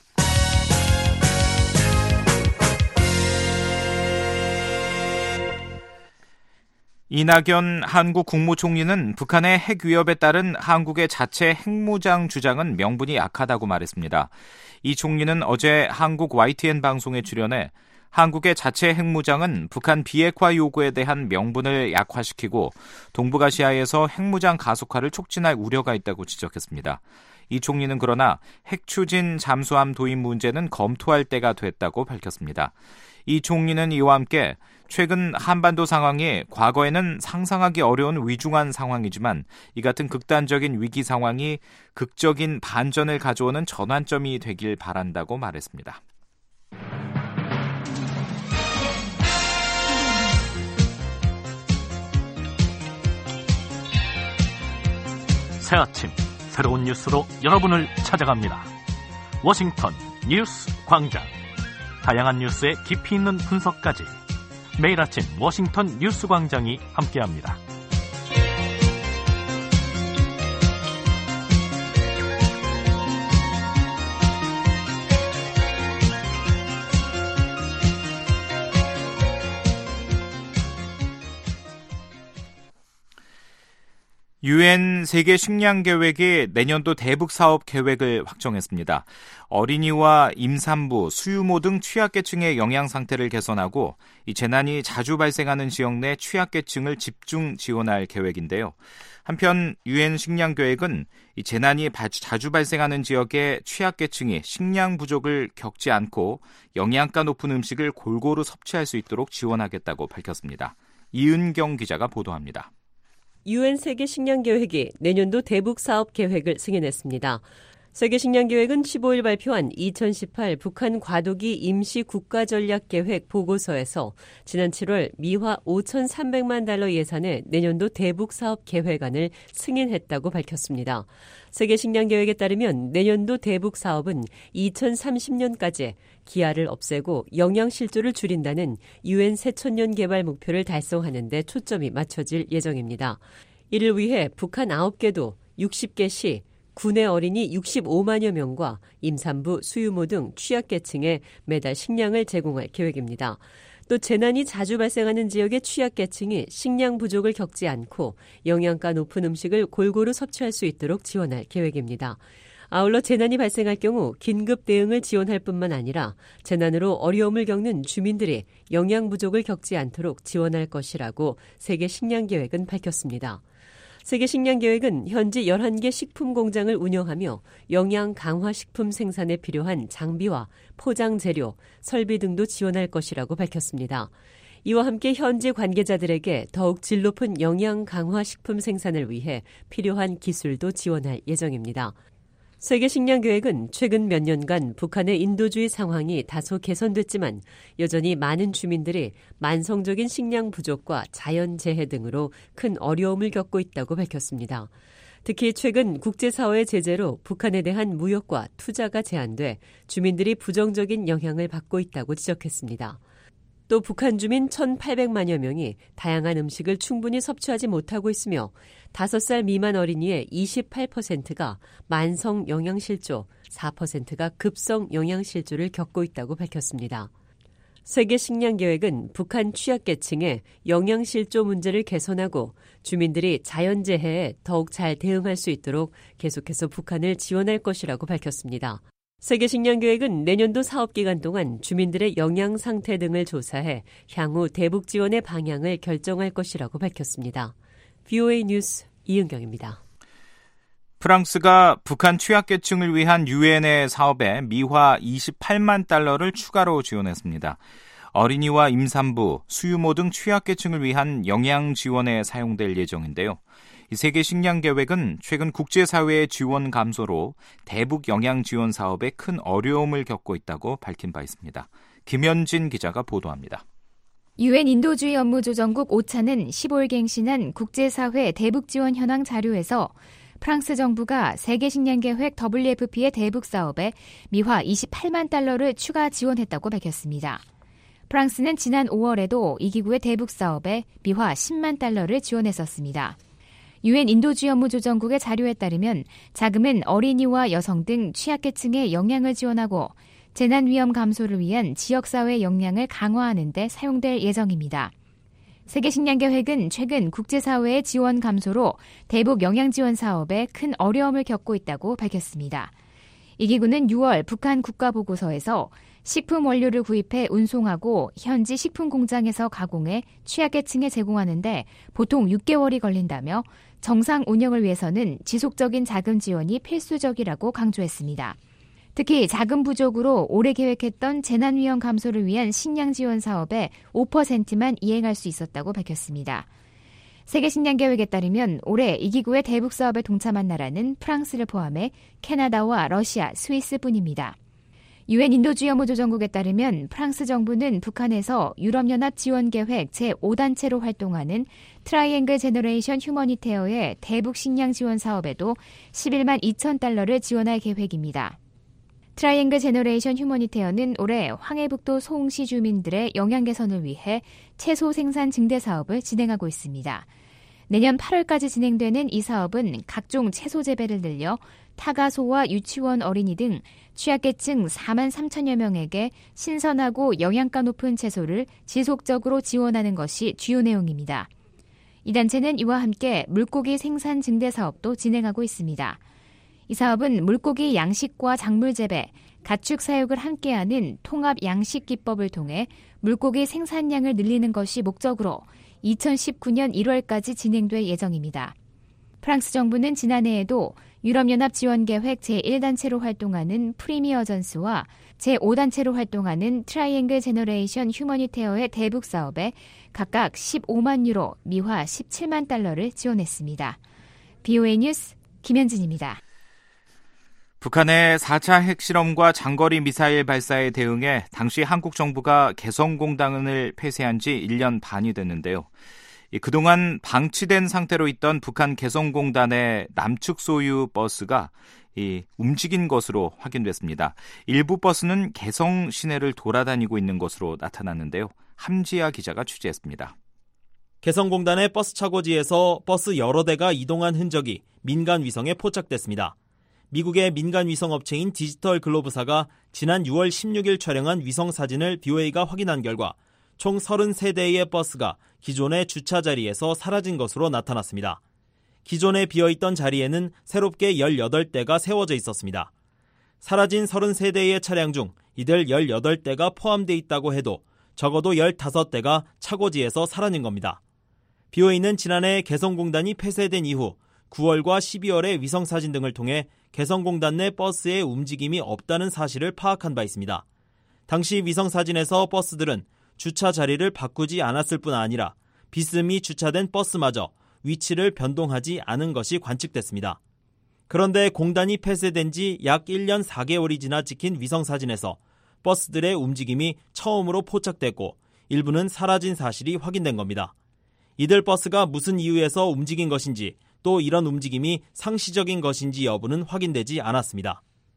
이낙연 한국 국무총리는 북한의 핵 위협에 따른 한국의 자체 핵무장 주장은 명분이 약하다고 말했습니다. 이 총리는 어제 한국 YTN 방송에 출연해 한국의 자체 핵무장은 북한 비핵화 요구에 대한 명분을 약화시키고 동북아시아에서 핵무장 가속화를 촉진할 우려가 있다고 지적했습니다. 이 총리는 그러나 핵 추진 잠수함 도입 문제는 검토할 때가 됐다고 밝혔습니다. 이 총리는 이와 함께 최근 한반도 상황이 과거에는 상상하기 어려운 위중한 상황이지만 이 같은 극단적인 위기 상황이 극적인 반전을 가져오는 전환점이 되길 바란다고 말했습니다. 새 아침 새로운 뉴스로 여러분을 찾아갑니다. 워싱턴 뉴스 광장. 다양한 뉴스의 깊이 있는 분석까지 매일 아침 워싱턴 뉴스 광장이 함께합니다. UN 세계 식량 계획이 내년도 대북 사업 계획을 확정했습니다. 어린이와 임산부, 수유모 등 취약계층의 영양 상태를 개선하고 이 재난이 자주 발생하는 지역 내 취약계층을 집중 지원할 계획인데요. 한편 UN 식량 계획은 이 재난이 자주 발생하는 지역의 취약계층이 식량 부족을 겪지 않고 영양가 높은 음식을 골고루 섭취할 수 있도록 지원하겠다고 밝혔습니다. 이은경 기자가 보도합니다. UN 세계식량계획이 내년도 대북 사업 계획을 승인했습니다. 세계식량계획은 15일 발표한 2018 북한 과도기 임시 국가전략계획 보고서에서 지난 7월 미화 5,300만 달러 예산의 내년도 대북 사업 계획안을 승인했다고 밝혔습니다. 세계식량계획에 따르면 내년도 대북 사업은 2030년까지 기아를 없애고 영양실조를 줄인다는 UN 새천년 개발 목표를 달성하는 데 초점이 맞춰질 예정입니다. 이를 위해 북한 9개도 60개 시, 군의 어린이 65만여 명과 임산부, 수유모 등 취약계층에 매달 식량을 제공할 계획입니다. 또 재난이 자주 발생하는 지역의 취약계층이 식량 부족을 겪지 않고 영양가 높은 음식을 골고루 섭취할 수 있도록 지원할 계획입니다. 아울러 재난이 발생할 경우 긴급 대응을 지원할 뿐만 아니라 재난으로 어려움을 겪는 주민들이 영양 부족을 겪지 않도록 지원할 것이라고 세계식량계획은 밝혔습니다. 세계식량계획은 현지 11개 식품 공장을 운영하며 영양 강화 식품 생산에 필요한 장비와 포장 재료, 설비 등도 지원할 것이라고 밝혔습니다. 이와 함께 현지 관계자들에게 더욱 질 높은 영양 강화 식품 생산을 위해 필요한 기술도 지원할 예정입니다. 세계식량계획은 최근 몇 년간 북한의 인도주의 상황이 다소 개선됐지만 여전히 많은 주민들이 만성적인 식량 부족과 자연재해 등으로 큰 어려움을 겪고 있다고 밝혔습니다. 특히 최근 국제사회의 제재로 북한에 대한 무역과 투자가 제한돼 주민들이 부정적인 영향을 받고 있다고 지적했습니다. 또 북한 주민 1,800만여 명이 다양한 음식을 충분히 섭취하지 못하고 있으며 5살 미만 어린이의 28%가 만성 영양실조, 4%가 급성 영양실조를 겪고 있다고 밝혔습니다. 세계식량계획은 북한 취약계층의 영양실조 문제를 개선하고 주민들이 자연재해에 더욱 잘 대응할 수 있도록 계속해서 북한을 지원할 것이라고 밝혔습니다. 세계식량계획은 내년도 사업기간 동안 주민들의 영양 상태 등을 조사해 향후 대북 지원의 방향을 결정할 것이라고 밝혔습니다. VOA 뉴스 이은경입니다. 프랑스가 북한 취약계층을 위한 유엔의 사업에 미화 28만 달러를 추가로 지원했습니다. 어린이와 임산부, 수유모 등 취약계층을 위한 영양 지원에 사용될 예정인데요. 이 세계식량계획은 최근 국제사회의 지원 감소로 대북 영양 지원 사업에 큰 어려움을 겪고 있다고 밝힌 바 있습니다. 김현진 기자가 보도합니다. 유엔 인도주의 업무조정국 오차는 15일 갱신한 국제사회 대북 지원 현황 자료에서 프랑스 정부가 세계식량계획 WFP의 대북 사업에 미화 28만 달러를 추가 지원했다고 밝혔습니다. 프랑스는 지난 5월에도 이 기구의 대북 사업에 미화 10만 달러를 지원했었습니다. 유엔 인도주의 업무조정국의 자료에 따르면 자금은 어린이와 여성 등 취약계층의 영양을 지원하고 재난 위험 감소를 위한 지역사회 역량을 강화하는 데 사용될 예정입니다. 세계식량계획은 최근 국제사회의 지원 감소로 대북 영양 지원 사업에 큰 어려움을 겪고 있다고 밝혔습니다. 이 기구는 6월 북한 국가보고서에서 식품 원료를 구입해 운송하고 현지 식품 공장에서 가공해 취약계층에 제공하는데 보통 6개월이 걸린다며 정상 운영을 위해서는 지속적인 자금 지원이 필수적이라고 강조했습니다. 특히 자금 부족으로 올해 계획했던 재난 위험 감소를 위한 식량 지원 사업에 5%만 이행할 수 있었다고 밝혔습니다. 세계식량계획에 따르면 올해 이 기구의 대북 사업에 동참한 나라는 프랑스를 포함해 캐나다와 러시아, 스위스뿐입니다. 유엔 인도주의 업무조정국에 따르면 프랑스 정부는 북한에서 유럽연합 지원계획 제5단체로 활동하는 트라이앵글 제너레이션 휴머니테어의 대북 식량 지원 사업에도 11만 2천 달러를 지원할 계획입니다. 트라이앵글 제너레이션 휴머니테어는 올해 황해북도 소홍시 주민들의 영양 개선을 위해 채소 생산 증대 사업을 진행하고 있습니다. 내년 8월까지 진행되는 이 사업은 각종 채소 재배를 늘려 타가소와 유치원 어린이 등 취약계층 4만 3천여 명에게 신선하고 영양가 높은 채소를 지속적으로 지원하는 것이 주요 내용입니다. 이 단체는 이와 함께 물고기 생산 증대 사업도 진행하고 있습니다. 이 사업은 물고기 양식과 작물 재배, 가축 사육을 함께하는 통합 양식 기법을 통해 물고기 생산량을 늘리는 것이 목적으로 2019년 1월까지 진행될 예정입니다. 프랑스 정부는 지난해에도 유럽연합 지원계획 제1단체로 활동하는 프리미어전스와 제5단체로 활동하는 트라이앵글 제너레이션 휴머니테어의 대북 사업에 각각 15만 유로, 미화 17만 달러를 지원했습니다. BOA 뉴스 김현진입니다. 북한의 4차 핵실험과 장거리 미사일 발사에 대응해 당시 한국 정부가 개성공단을 폐쇄한 지 1년 반이 됐는데요. 그동안 방치된 상태로 있던 북한 개성공단의 남측 소유 버스가 움직인 것으로 확인됐습니다. 일부 버스는 개성 시내를 돌아다니고 있는 것으로 나타났는데요. 함지아 기자가 취재했습니다. 개성공단의 버스 차고지에서 버스 여러 대가 이동한 흔적이 민간 위성에 포착됐습니다. 미국의 민간 위성 업체인 디지털 글로브사가 지난 6월 16일 촬영한 위성 사진을 BOA가 확인한 결과 총 33대의 버스가 기존의 주차 자리에서 사라진 것으로 나타났습니다. 기존에 비어있던 자리에는 새롭게 18대가 세워져 있었습니다. 사라진 33대의 차량 중 이들 18대가 포함되어 있다고 해도 적어도 15대가 차고지에서 사라진 겁니다. BOA는 지난해 개성공단이 폐쇄된 이후 9월과 12월의 위성사진 등을 통해 개성공단 내 버스의 움직임이 없다는 사실을 파악한 바 있습니다. 당시 위성사진에서 버스들은 주차 자리를 바꾸지 않았을 뿐 아니라 비스듬히 주차된 버스마저 위치를 변동하지 않은 것이 관측됐습니다. 그런데 공단이 폐쇄된 지 약 1년 4개월이 지나 찍힌 위성사진에서 버스들의 움직임이 처음으로 포착됐고 일부는 사라진 사실이 확인된 겁니다. 이들 버스가 무슨 이유에서 움직인 것인지 또 이런 움직임이 상시적인 것인지 여부는 확인되지 않았습니다.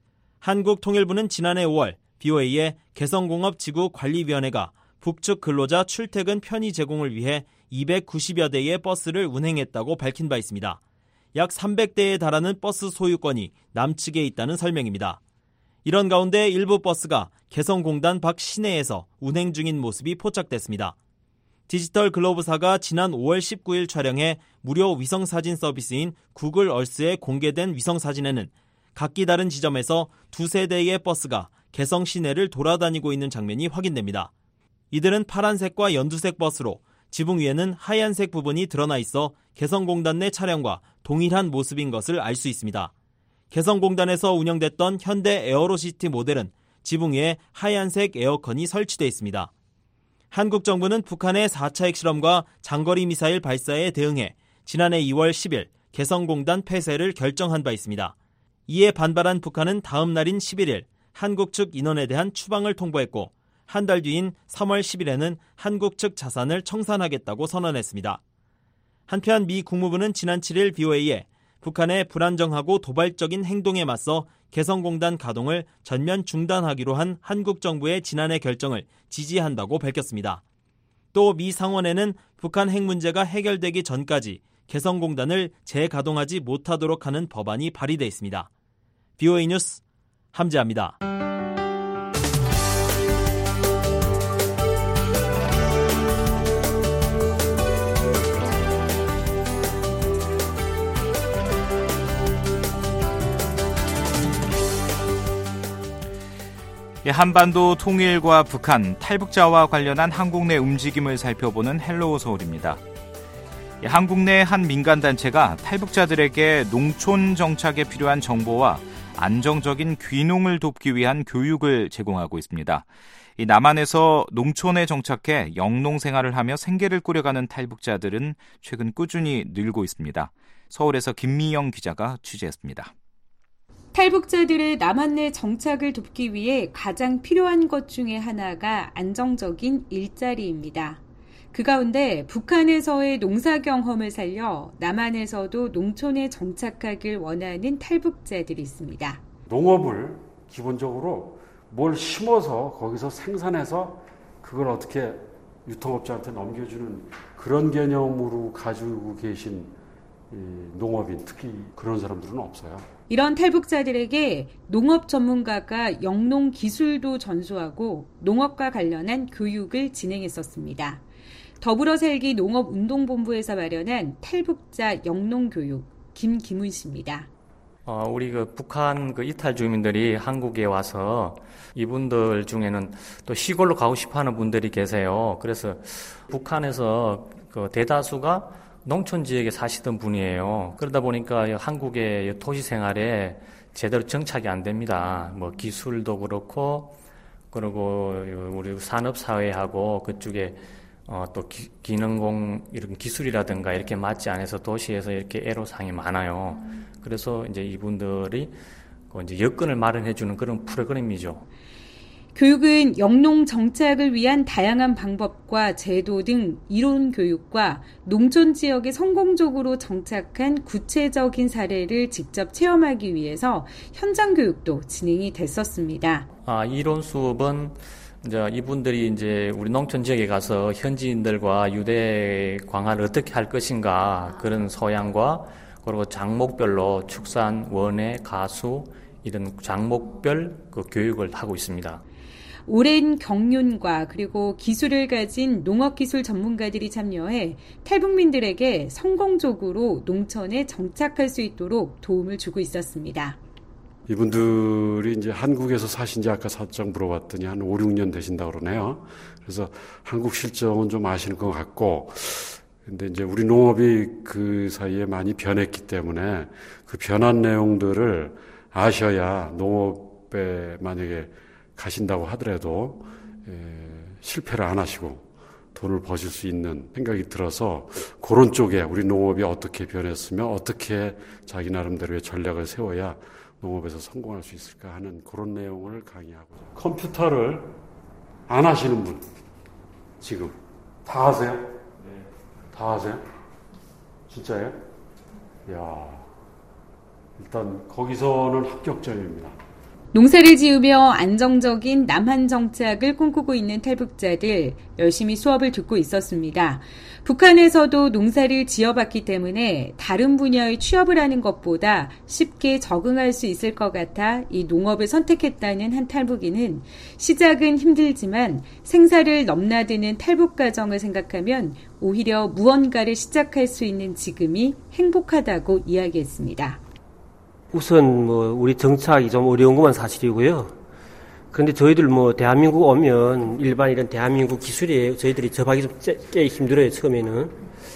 한국통일부는 지난해 5월 BOA의 개성공업지구관리위원회가 북측 근로자 출퇴근 편의 제공을 위해 290여 대의 버스를 운행했다고 밝힌 바 있습니다. 약 300대에 달하는 버스 소유권이 남측에 있다는 설명입니다. 이런 가운데 일부 버스가 개성공단 밖 시내에서 운행 중인 모습이 포착됐습니다. 디지털 글로브사가 지난 5월 19일 촬영해 무료 위성사진 서비스인 구글 얼스에 공개된 위성사진에는 각기 다른 지점에서 두세 대의 버스가 개성 시내를 돌아다니고 있는 장면이 확인됩니다. 이들은 파란색과 연두색 버스로 지붕 위에는 하얀색 부분이 드러나 있어 개성공단 내 차량과 동일한 모습인 것을 알 수 있습니다. 개성공단에서 운영됐던 현대 에어로시티 모델은 지붕 위에 하얀색 에어컨이 설치되어 있습니다. 한국 정부는 북한의 4차 핵실험과 장거리 미사일 발사에 대응해 지난해 2월 10일 개성공단 폐쇄를 결정한 바 있습니다. 이에 반발한 북한은 다음 날인 11일 한국 측 인원에 대한 추방을 통보했고 한 달 뒤인 3월 10일에는 한국 측 자산을 청산하겠다고 선언했습니다. 한편 미 국무부는 지난 7일 BOA에 북한의 불안정하고 도발적인 행동에 맞서 개성공단 가동을 전면 중단하기로 한 한국 정부의 지난해 결정을 지지한다고 밝혔습니다. 또 미 상원에는 북한 핵 문제가 해결되기 전까지 개성공단을 재가동하지 못하도록 하는 법안이 발의돼 있습니다. BOA 뉴스 함재합니다. 한반도 통일과 북한, 탈북자와 관련한 한국 내 움직임을 살펴보는 헬로우 서울입니다. 한국 내 한 민간단체가 탈북자들에게 농촌 정착에 필요한 정보와 안정적인 귀농을 돕기 위한 교육을 제공하고 있습니다. 남한에서 농촌에 정착해 영농 생활을 하며 생계를 꾸려가는 탈북자들은 최근 꾸준히 늘고 있습니다. 서울에서 김미영 기자가 취재했습니다. 탈북자들의 남한 내 정착을 돕기 위해 가장 필요한 것 중에 하나가 안정적인 일자리입니다. 그 가운데 북한에서의 농사 경험을 살려 남한에서도 농촌에 정착하길 원하는 탈북자들이 있습니다. 농업을 기본적으로 뭘 심어서 거기서 생산해서 그걸 어떻게 유통업자한테 넘겨주는 그런 개념으로 가지고 계신 농업인, 특히 그런 사람들은 없어요. 이런 탈북자들에게 농업 전문가가 영농 기술도 전수하고 농업과 관련한 교육을 진행했었습니다. 더불어살기 농업운동본부에서 마련한 탈북자 영농교육, 김기문 씨입니다. 우리 북한 이탈 주민들이 한국에 와서 이분들 중에는 또 시골로 가고 싶어하는 분들이 계세요. 그래서 북한에서 대다수가 농촌 지역에 사시던 분이에요. 그러다 보니까 한국의 도시 생활에 제대로 정착이 안 됩니다. 기술도 그렇고, 그리고 우리 산업사회하고 그쪽에 또 기능공 이런 기술이라든가 이렇게 맞지 않아서 도시에서 이렇게 애로사항이 많아요. 그래서 이제 이분들이 이제 여건을 마련해주는 그런 프로그램이죠. 교육은 영농 정착을 위한 다양한 방법과 제도 등 이론 교육과 농촌 지역에 성공적으로 정착한 구체적인 사례를 직접 체험하기 위해서 현장 교육도 진행이 됐었습니다. 이론 수업은 이제 이분들이 이제 우리 농촌 지역에 가서 현지인들과 유대 광화를 어떻게 할 것인가 그런 소양과 그리고 장목별로 축산, 원예, 가수 이런 장목별 교육을 하고 있습니다. 오랜 경륜과 그리고 기술을 가진 농업기술 전문가들이 참여해 탈북민들에게 성공적으로 농촌에 정착할 수 있도록 도움을 주고 있었습니다. 이분들이 이제 한국에서 사신 지 아까 살짝 물어봤더니 한 5, 6년 되신다고 그러네요. 그래서 한국 실정은 좀 아시는 것 같고, 근데 이제 우리 농업이 그 사이에 많이 변했기 때문에 그 변한 내용들을 아셔야 농업에 만약에 가신다고 하더라도 실패를 안 하시고 돈을 버실 수 있는 생각이 들어서 그런 쪽에 우리 농업이 어떻게 변했으며 어떻게 자기 나름대로의 전략을 세워야 농업에서 성공할 수 있을까 하는 그런 내용을 강의하고. 컴퓨터를 안 하시는 분 지금 다 하세요? 네. 다 하세요? 진짜예요? 이야, 일단 거기서는 합격점입니다. 농사를 지으며 안정적인 남한 정착을 꿈꾸고 있는 탈북자들 열심히 수업을 듣고 있었습니다. 북한에서도 농사를 지어봤기 때문에 다른 분야의 취업을 하는 것보다 쉽게 적응할 수 있을 것 같아 이 농업을 선택했다는 한 탈북인은 시작은 힘들지만 생사를 넘나드는 탈북 과정을 생각하면 오히려 무언가를 시작할 수 있는 지금이 행복하다고 이야기했습니다. 우선 우리 정착이 좀 어려운 것만 사실이고요. 그런데 저희들 대한민국 오면 일반 이런 대한민국 기술에 저희들이 접하기 좀 꽤 힘들어요, 처음에는.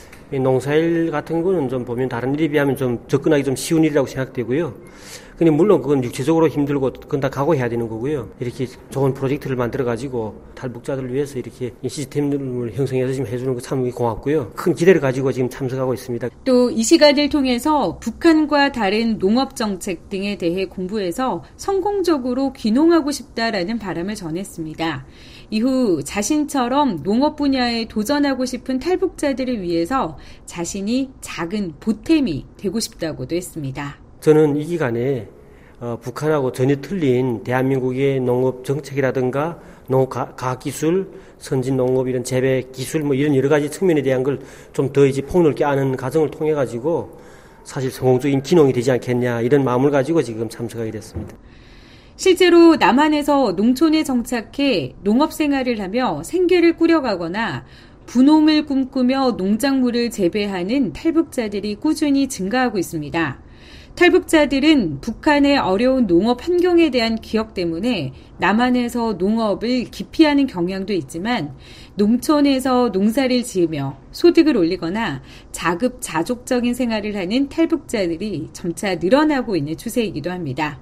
농사일 같은 거는 좀 보면 다른 일에 비하면 좀 접근하기 좀 쉬운 일이라고 생각되고요. 근데 물론 그건 육체적으로 힘들고 그건 다 각오해야 되는 거고요. 이렇게 좋은 프로젝트를 만들어가지고 탈북자들을 위해서 이렇게 시스템을 형성해서 지금 해주는 거 참 고맙고요. 큰 기대를 가지고 지금 참석하고 있습니다. 또 이 시간을 통해서 북한과 다른 농업정책 등에 대해 공부해서 성공적으로 귀농하고 싶다라는 바람을 전했습니다. 이후 자신처럼 농업 분야에 도전하고 싶은 탈북자들을 위해서 자신이 작은 보탬이 되고 싶다고도 했습니다. 저는 이 기간에 북한하고 전혀 틀린 대한민국의 농업 정책이라든가 농업 과학기술, 선진 농업 이런 재배 기술 이런 여러 가지 측면에 대한 걸 좀 더 이제 폭넓게 아는 과정을 통해 가지고 사실 성공적인 귀농이 되지 않겠냐 이런 마음을 가지고 지금 참석하게 됐습니다. 실제로 남한에서 농촌에 정착해 농업 생활을 하며 생계를 꾸려가거나 분홍을 꿈꾸며 농작물을 재배하는 탈북자들이 꾸준히 증가하고 있습니다. 탈북자들은 북한의 어려운 농업 환경에 대한 기억 때문에 남한에서 농업을 기피하는 경향도 있지만 농촌에서 농사를 지으며 소득을 올리거나 자급자족적인 생활을 하는 탈북자들이 점차 늘어나고 있는 추세이기도 합니다.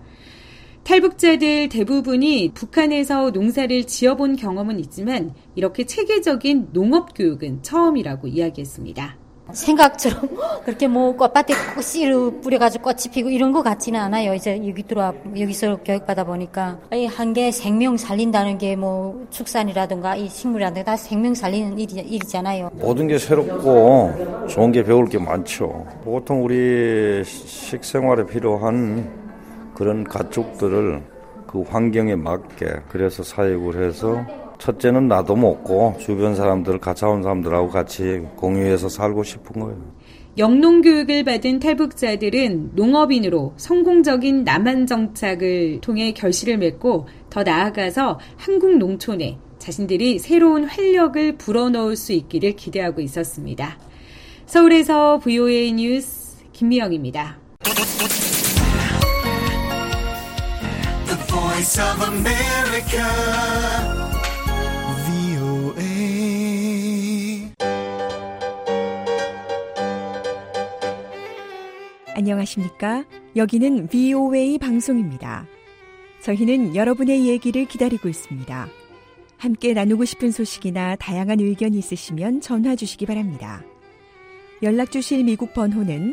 탈북자들 대부분이 북한에서 농사를 지어본 경험은 있지만 이렇게 체계적인 농업 교육은 처음이라고 이야기했습니다. 생각처럼 그렇게 꽃밭에 씨를 뿌려가지고 꽃이 피고 이런 것 같지는 않아요. 이제 여기서 교육받아 보니까 한 개 생명 살린다는 게 축산이라든가 이 식물이라든가 다 생명 살리는 일이잖아요. 모든 게 새롭고 좋은 게 배울 게 많죠. 보통 우리 식생활에 필요한 그런 가축들을 그 환경에 맞게 그래서 사육을 해서 첫째는 나도 먹고 주변 사람들, 같이 온 사람들하고 같이 공유해서 살고 싶은 거예요. 영농교육을 받은 탈북자들은 농업인으로 성공적인 남한 정착을 통해 결실을 맺고 더 나아가서 한국 농촌에 자신들이 새로운 활력을 불어넣을 수 있기를 기대하고 있었습니다. 서울에서 VOA 뉴스 김미영입니다. The Voice of America. 안녕하십니까? 여기는 VOA 방송입니다. 저희는 여러분의 얘기를 기다리고 있습니다. 함께 나누고 싶은 소식이나 다양한 의견이 있으시면 전화 주시기 바랍니다. 연락 주실 미국 번호는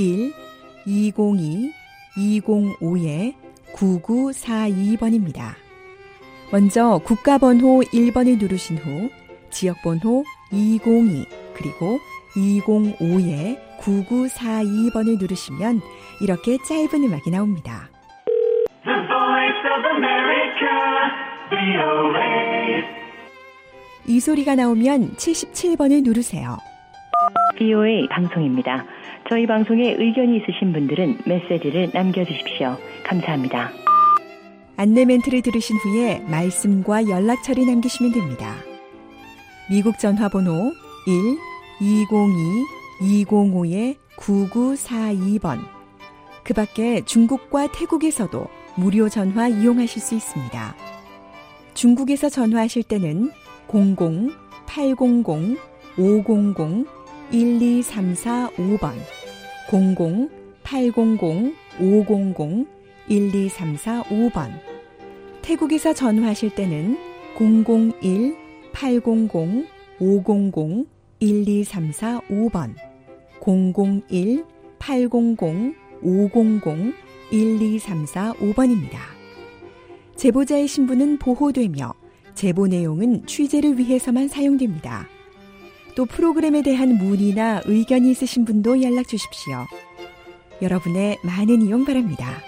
1-202-205-9942번입니다. 먼저 국가번호 1번을 누르신 후 지역번호 202 그리고 205-9942번을 누르시면 이렇게 짧은 음악이 나옵니다. The Voice of America, VOA. 이 소리가 나오면 77번을 누르세요. VOA 방송입니다. 저희 방송에 의견이 있으신 분들은 메시지를 남겨주십시오. 감사합니다. 안내 멘트를 들으신 후에 말씀과 연락처를 남기시면 됩니다. 미국 전화번호 1-202-205-9942번. 그 밖에 중국과 태국에서도 무료 전화 이용하실 수 있습니다. 중국에서 전화하실 때는 00-800-500-12345번, 00-800-500-12345번. 태국에서 전화하실 때는 001-800-500-12345번, 001-800-500-12345번입니다. 제보자의 신분은 보호되며 제보 내용은 취재를 위해서만 사용됩니다. 또 프로그램에 대한 문의나 의견이 있으신 분도 연락 주십시오. 여러분의 많은 이용 바랍니다.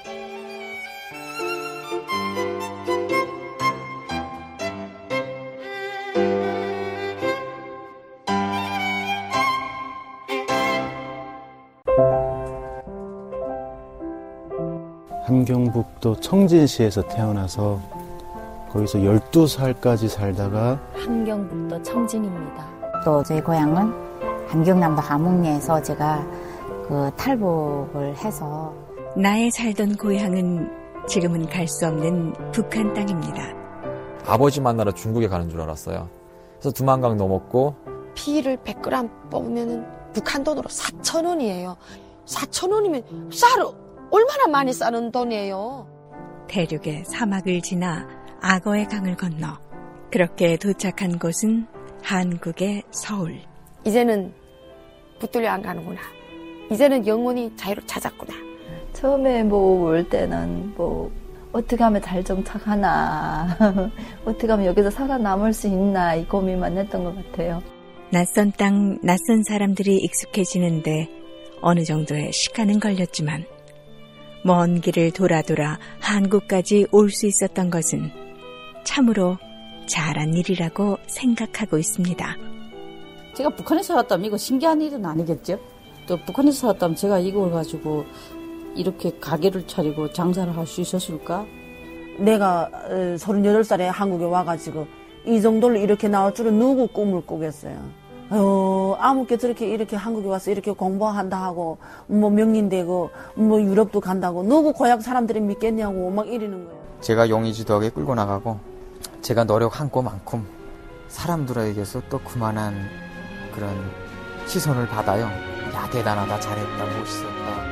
함경북도 청진시에서 태어나서 거기서 12살까지 살다가 함경북도 청진입니다. 또 저희 고향은 함경남도 하목리에서 제가 탈북을 해서 나의 살던 고향은 지금은 갈 수 없는 북한 땅입니다. 아버지 만나러 중국에 가는 줄 알았어요. 그래서 두만강 넘었고 피를 100g 뽑으면 북한 돈으로 4,000원이에요. 4,000원이면 쌀을 얼마나 많이 싸는 돈이에요. 대륙의 사막을 지나 악어의 강을 건너 그렇게 도착한 곳은 한국의 서울. 이제는 붙들려 안 가는구나. 이제는 영원히 자유를 찾았구나. 처음에 올 때는 어떻게 하면 잘 정착하나 어떻게 하면 여기서 살아남을 수 있나 이 고민만 했던 것 같아요. 낯선 땅, 낯선 사람들이 익숙해지는데 어느 정도의 시간은 걸렸지만 먼 길을 돌아 한국까지 올 수 있었던 것은 참으로 잘한 일이라고 생각하고 있습니다. 제가 북한에서 살았다면 이거 신기한 일은 아니겠죠? 또 북한에서 살았다면 제가 이걸 가지고 이렇게 가게를 차리고 장사를 할 수 있었을까? 내가 38살에 한국에 와가지고 이 정도로 이렇게 나올 줄은 누구 꿈을 꾸겠어요. 아무게 저렇게 이렇게 한국에 와서 이렇게 공부한다 하고 명인되고 유럽도 간다고 누구 고향 사람들이 믿겠냐고 막 이러는 거예요. 제가 용의주도하게 끌고 나가고 제가 노력한 것만큼 사람들에게서 또 그만한 그런 시선을 받아요. 야, 대단하다, 잘했다, 멋있었다.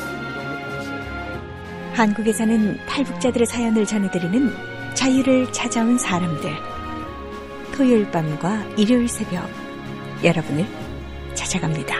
한국에 사는 탈북자들의 사연을 전해드리는 자유를 찾아온 사람들. 토요일 밤과 일요일 새벽 여러분을 찾아갑니다.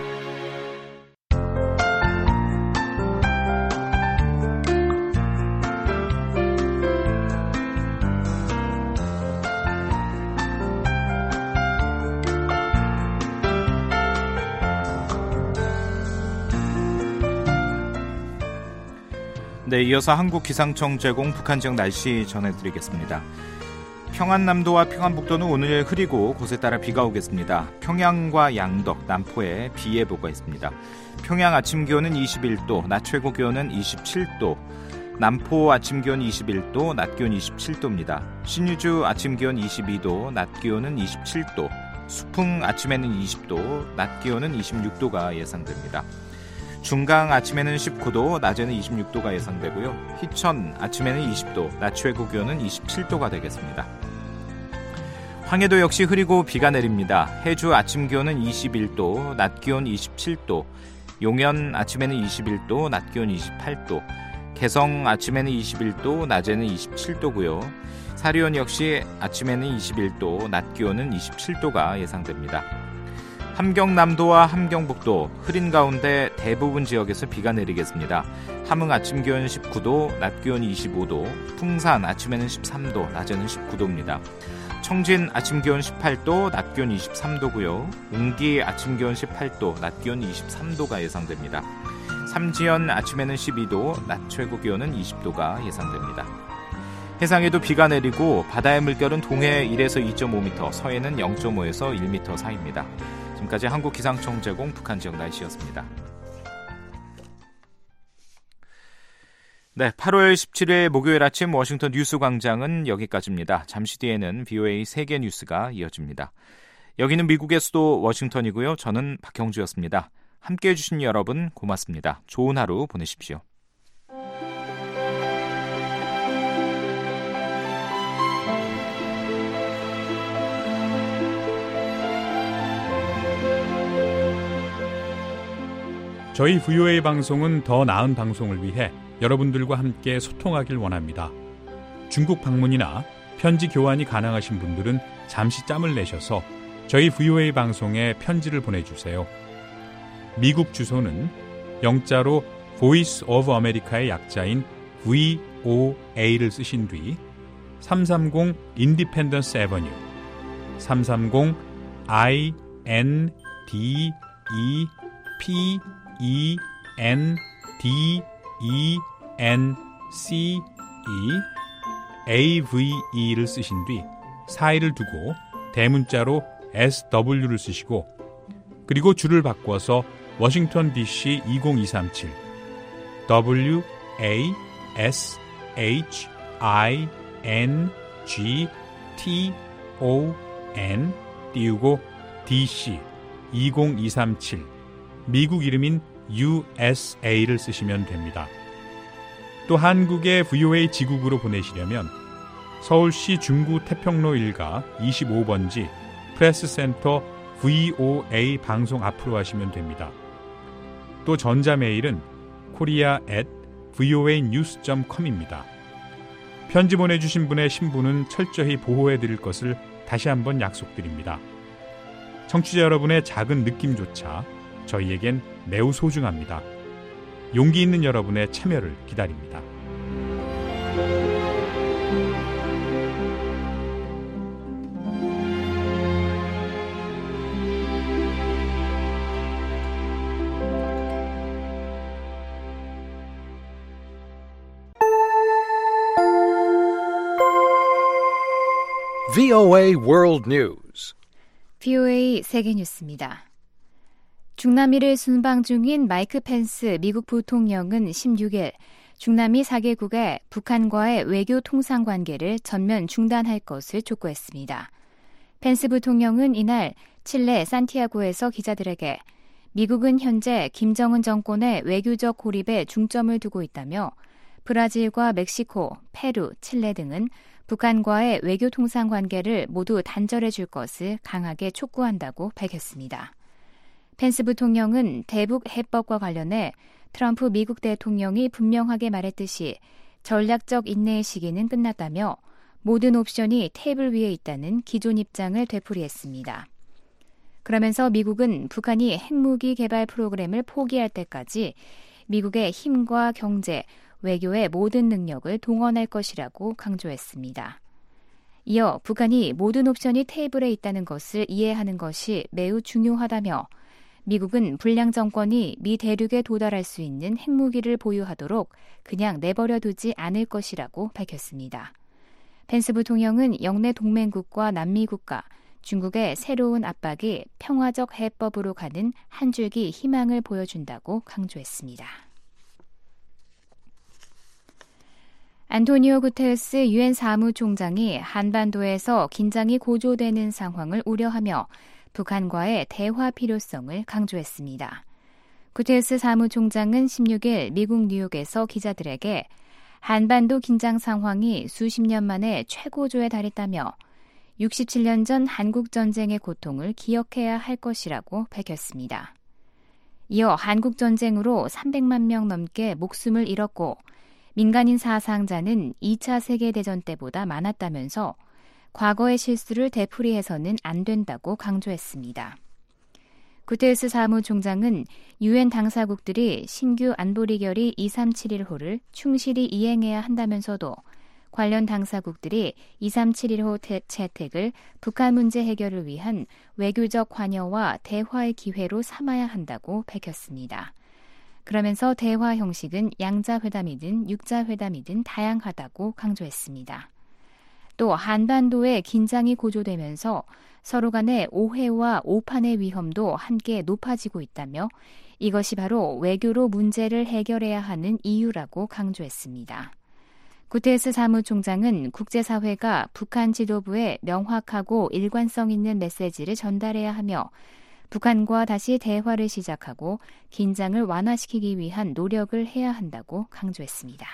네, 이어서 한국기상청 제공 북한 지역 날씨 전해드리겠습니다. 평안남도와 평안북도는 오늘 흐리고 곳에 따라 비가 오겠습니다. 평양과 양덕, 남포에 비 예보가 있습니다. 평양 아침 기온은 21도, 낮 최고 기온은 27도, 남포 아침 기온 21도, 낮 기온 27도입니다. 신의주 아침 기온 22도, 낮 기온은 27도, 수풍 아침에는 20도, 낮 기온은 26도가 예상됩니다. 중강 아침에는 19도, 낮에는 26도가 예상되고요. 희천 아침에는 20도, 낮 최고 기온은 27도가 되겠습니다. 황해도 역시 흐리고 비가 내립니다. 해주 아침 기온은 21도, 낮 기온 27도, 용현 아침에는 21도, 낮 기온 28도, 개성 아침에는 21도, 낮에는 27도고요. 사리온 역시 아침에는 21도, 낮 기온은 27도가 예상됩니다. 함경남도와 함경북도 흐린 가운데 대부분 지역에서 비가 내리겠습니다. 함흥 아침 기온 19도, 낮 기온 25도, 풍산 아침에는 13도, 낮에는 19도입니다. 청진 아침 기온 18도, 낮 기온 23도고요. 웅기 아침 기온 18도, 낮 기온 23도가 예상됩니다. 삼지연 아침에는 12도, 낮 최고 기온은 20도가 예상됩니다. 해상에도 비가 내리고 바다의 물결은 동해 1에서 2.5m, 서해는 0.5에서 1m 사이입니다. 지금까지 한국기상청 제공 북한 지역 날씨였습니다. 네, 8월 17일 목요일 아침 워싱턴 뉴스 광장은 여기까지입니다. 잠시 뒤에는 VOA 세계 뉴스가 이어집니다. 여기는 미국의 수도 워싱턴이고요. 저는 박형주였습니다. 함께해 주신 여러분 고맙습니다. 좋은 하루 보내십시오. 저희 VOA 방송은 더 나은 방송을 위해 여러분들과 함께 소통하길 원합니다. 중국 방문이나 편지 교환이 가능하신 분들은 잠시 짬을 내셔서 저희 VOA 방송에 편지를 보내주세요. 미국 주소는 영자로 Voice of America의 약자인 VOA를 쓰신 뒤 330 Independence Avenue 330 AVENDENCE를 쓰신 뒤 사이를 두고 대문자로 SW를 쓰시고 그리고 줄을 바꿔서 워싱턴 DC 20237 WASHINGTON 띄우고 DC 20237 미국 이름인 USA를 쓰시면 됩니다. 또 한국의 VOA 지국으로 보내시려면 서울시 중구 태평로 1가 25번지 프레스센터 VOA 방송 앞으로 하시면 됩니다. 또 전자메일은 korea@voanews.com입니다. 편지 보내주신 분의 신분은 철저히 보호해드릴 것을 다시 한번 약속드립니다. 청취자 여러분의 작은 느낌조차 저희에겐 매우 소중합니다. 용기 있는 여러분의 참여를 기다립니다. VOA World News. VOA 세계 뉴스입니다. 중남미를 순방 중인 마이크 펜스 미국 부통령은 16일 중남미 4개국의 북한과의 외교 통상 관계를 전면 중단할 것을 촉구했습니다. 펜스 부통령은 이날 칠레 산티아고에서 기자들에게 미국은 현재 김정은 정권의 외교적 고립에 중점을 두고 있다며 브라질과 멕시코, 페루, 칠레 등은 북한과의 외교 통상 관계를 모두 단절해 줄 것을 강하게 촉구한다고 밝혔습니다. 펜스 부통령은 대북 해법과 관련해 트럼프 미국 대통령이 분명하게 말했듯이 전략적 인내의 시기는 끝났다며 모든 옵션이 테이블 위에 있다는 기존 입장을 되풀이했습니다. 그러면서 미국은 북한이 핵무기 개발 프로그램을 포기할 때까지 미국의 힘과 경제, 외교의 모든 능력을 동원할 것이라고 강조했습니다. 이어 북한이 모든 옵션이 테이블에 있다는 것을 이해하는 것이 매우 중요하다며 미국은 불량 정권이 미 대륙에 도달할 수 있는 핵무기를 보유하도록 그냥 내버려 두지 않을 것이라고 밝혔습니다. 펜스 부통령은 영내 동맹국과 남미 국가, 중국의 새로운 압박이 평화적 해법으로 가는 한 줄기 희망을 보여준다고 강조했습니다. 안토니오 구테르스 유엔 사무총장이 한반도에서 긴장이 고조되는 상황을 우려하며 북한과의 대화 필요성을 강조했습니다. 구테르스 사무총장은 16일 미국 뉴욕에서 기자들에게 한반도 긴장 상황이 수십 년 만에 최고조에 달했다며 67년 전 한국전쟁의 고통을 기억해야 할 것이라고 밝혔습니다. 이어 한국전쟁으로 300만 명 넘게 목숨을 잃었고 민간인 사상자는 2차 세계대전 때보다 많았다면서 과거의 실수를 되풀이해서는 안 된다고 강조했습니다. 구테르스 사무총장은 유엔 당사국들이 신규 안보리 결의 2371호를 충실히 이행해야 한다면서도 관련 당사국들이 2371호 채택을 북한 문제 해결을 위한 외교적 관여와 대화의 기회로 삼아야 한다고 밝혔습니다. 그러면서 대화 형식은 양자회담이든 육자회담이든 다양하다고 강조했습니다. 또 한반도의 긴장이 고조되면서 서로 간의 오해와 오판의 위험도 함께 높아지고 있다며 이것이 바로 외교로 문제를 해결해야 하는 이유라고 강조했습니다. 구테레스 사무총장은 국제사회가 북한 지도부에 명확하고 일관성 있는 메시지를 전달해야 하며 북한과 다시 대화를 시작하고 긴장을 완화시키기 위한 노력을 해야 한다고 강조했습니다.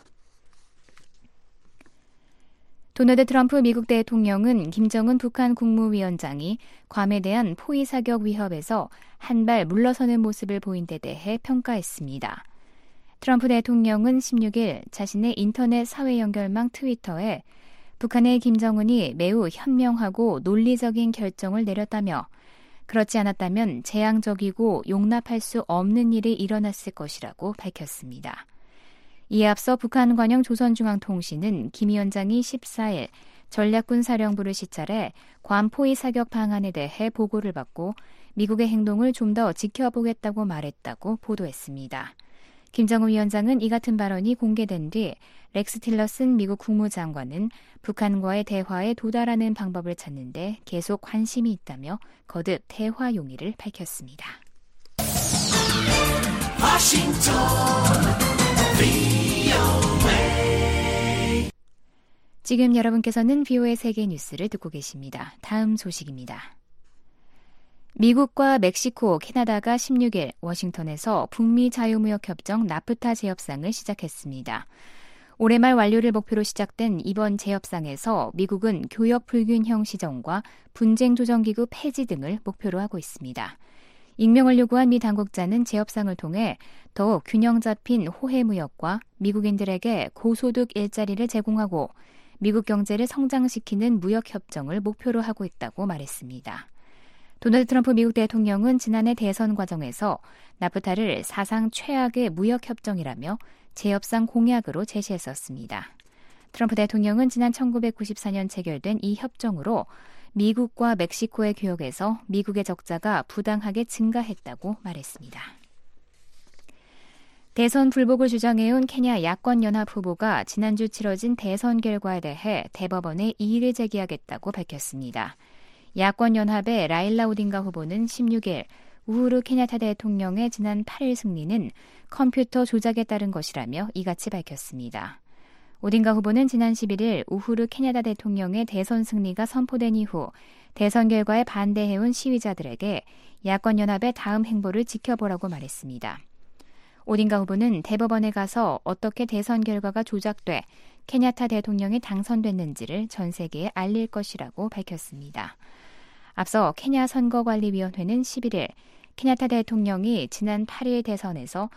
도널드 트럼프 미국 대통령은 김정은 북한 국무위원장이 괌에 대한 포위 사격 위협에서 한 발 물러서는 모습을 보인 데 대해 평가했습니다. 트럼프 대통령은 16일 자신의 인터넷 사회 연결망 트위터에 북한의 김정은이 매우 현명하고 논리적인 결정을 내렸다며 그렇지 않았다면 재앙적이고 용납할 수 없는 일이 일어났을 것이라고 밝혔습니다. 이에 앞서 북한 관영 조선중앙통신은 김 위원장이 14일 전략군 사령부를 시찰해 괌 포위 사격 방안에 대해 보고를 받고 미국의 행동을 좀 더 지켜보겠다고 말했다고 보도했습니다. 김정은 위원장은 이 같은 발언이 공개된 뒤 렉스 틸러슨 미국 국무장관은 북한과의 대화에 도달하는 방법을 찾는 데 계속 관심이 있다며 거듭 대화 용의를 밝혔습니다. 지금 여러분께서는 VOA 세계 뉴스를 듣고 계십니다. 다음 소식입니다. 미국과 멕시코, 캐나다가 16일 워싱턴에서 북미 자유무역협정 나프타 재협상을 시작했습니다. 올해 말 완료를 목표로 시작된 이번 재협상에서 미국은 교역 불균형 시정과 분쟁 조정기구 폐지 등을 목표로 하고 있습니다. 익명을 요구한 미 당국자는 재협상을 통해 더욱 균형 잡힌 호혜 무역과 미국인들에게 고소득 일자리를 제공하고 미국 경제를 성장시키는 무역협정을 목표로 하고 있다고 말했습니다. 도널드 트럼프 미국 대통령은 지난해 대선 과정에서 나프타를 사상 최악의 무역협정이라며 재협상 공약으로 제시했었습니다. 트럼프 대통령은 지난 1994년 체결된 이 협정으로 미국과 멕시코의 교역에서 미국의 적자가 부당하게 증가했다고 말했습니다. 대선 불복을 주장해온 케냐 야권연합 후보가 지난주 치러진 대선 결과에 대해 대법원에 이의를 제기하겠다고 밝혔습니다. 야권연합의 라일라 오딩가 후보는 16일 우후루 케냐타 대통령의 지난 8일 승리는 컴퓨터 조작에 따른 것이라며 이같이 밝혔습니다. 오딩가 후보는 지난 11일 우후루 케냐타 대통령의 대선 승리가 선포된 이후 대선 결과에 반대해온 시위자들에게 야권연합의 다음 행보를 지켜보라고 말했습니다. 오딩가 후보는 대법원에 가서 어떻게 대선 결과가 조작돼 케냐타 대통령이 당선됐는지를 전 세계에 알릴 것이라고 밝혔습니다. 앞서 케냐 선거관리위원회는 11일 케냐타 대통령이 지난 8일 대선에서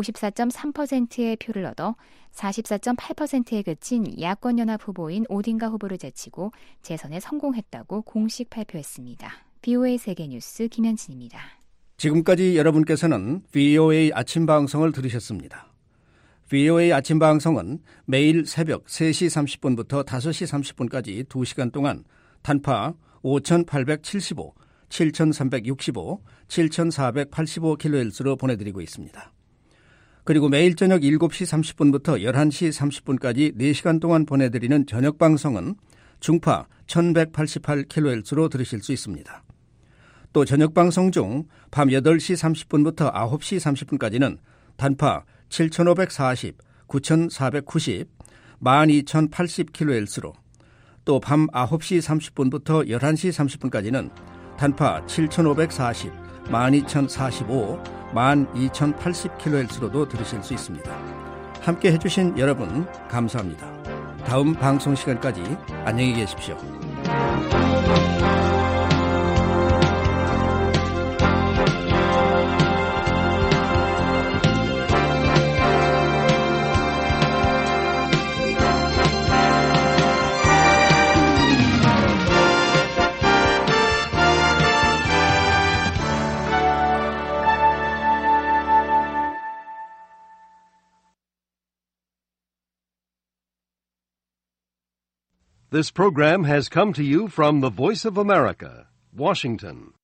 54.3%의 표를 얻어 44.8%에 그친 야권연합 후보인 오딩가 후보를 제치고 재선에 성공했다고 공식 발표했습니다. VOA 세계뉴스 김현진입니다. 지금까지 여러분께서는 VOA 아침 방송을 들으셨습니다. VOA 아침 방송은 매일 새벽 3시 30분부터 5시 30분까지 2시간 동안 단파 5,875, 7,365, 7,485kHz로 보내드리고 있습니다. 그리고 매일 저녁 7시 30분부터 11시 30분까지 4시간 동안 보내드리는 저녁 방송은 중파 1,188kHz로 들으실 수 있습니다. 또 저녁 방송 중 밤 8시 30분부터 9시 30분까지는 단파 7,540, 9,490, 12,080kHz로 또 밤 9시 30분부터 11시 30분까지는 단파 7,540, 12,045, 12,080kHz로도 들으실 수 있습니다. 함께 해주신 여러분 감사합니다. 다음 방송 시간까지 안녕히 계십시오. This program has come to you from the Voice of America, Washington.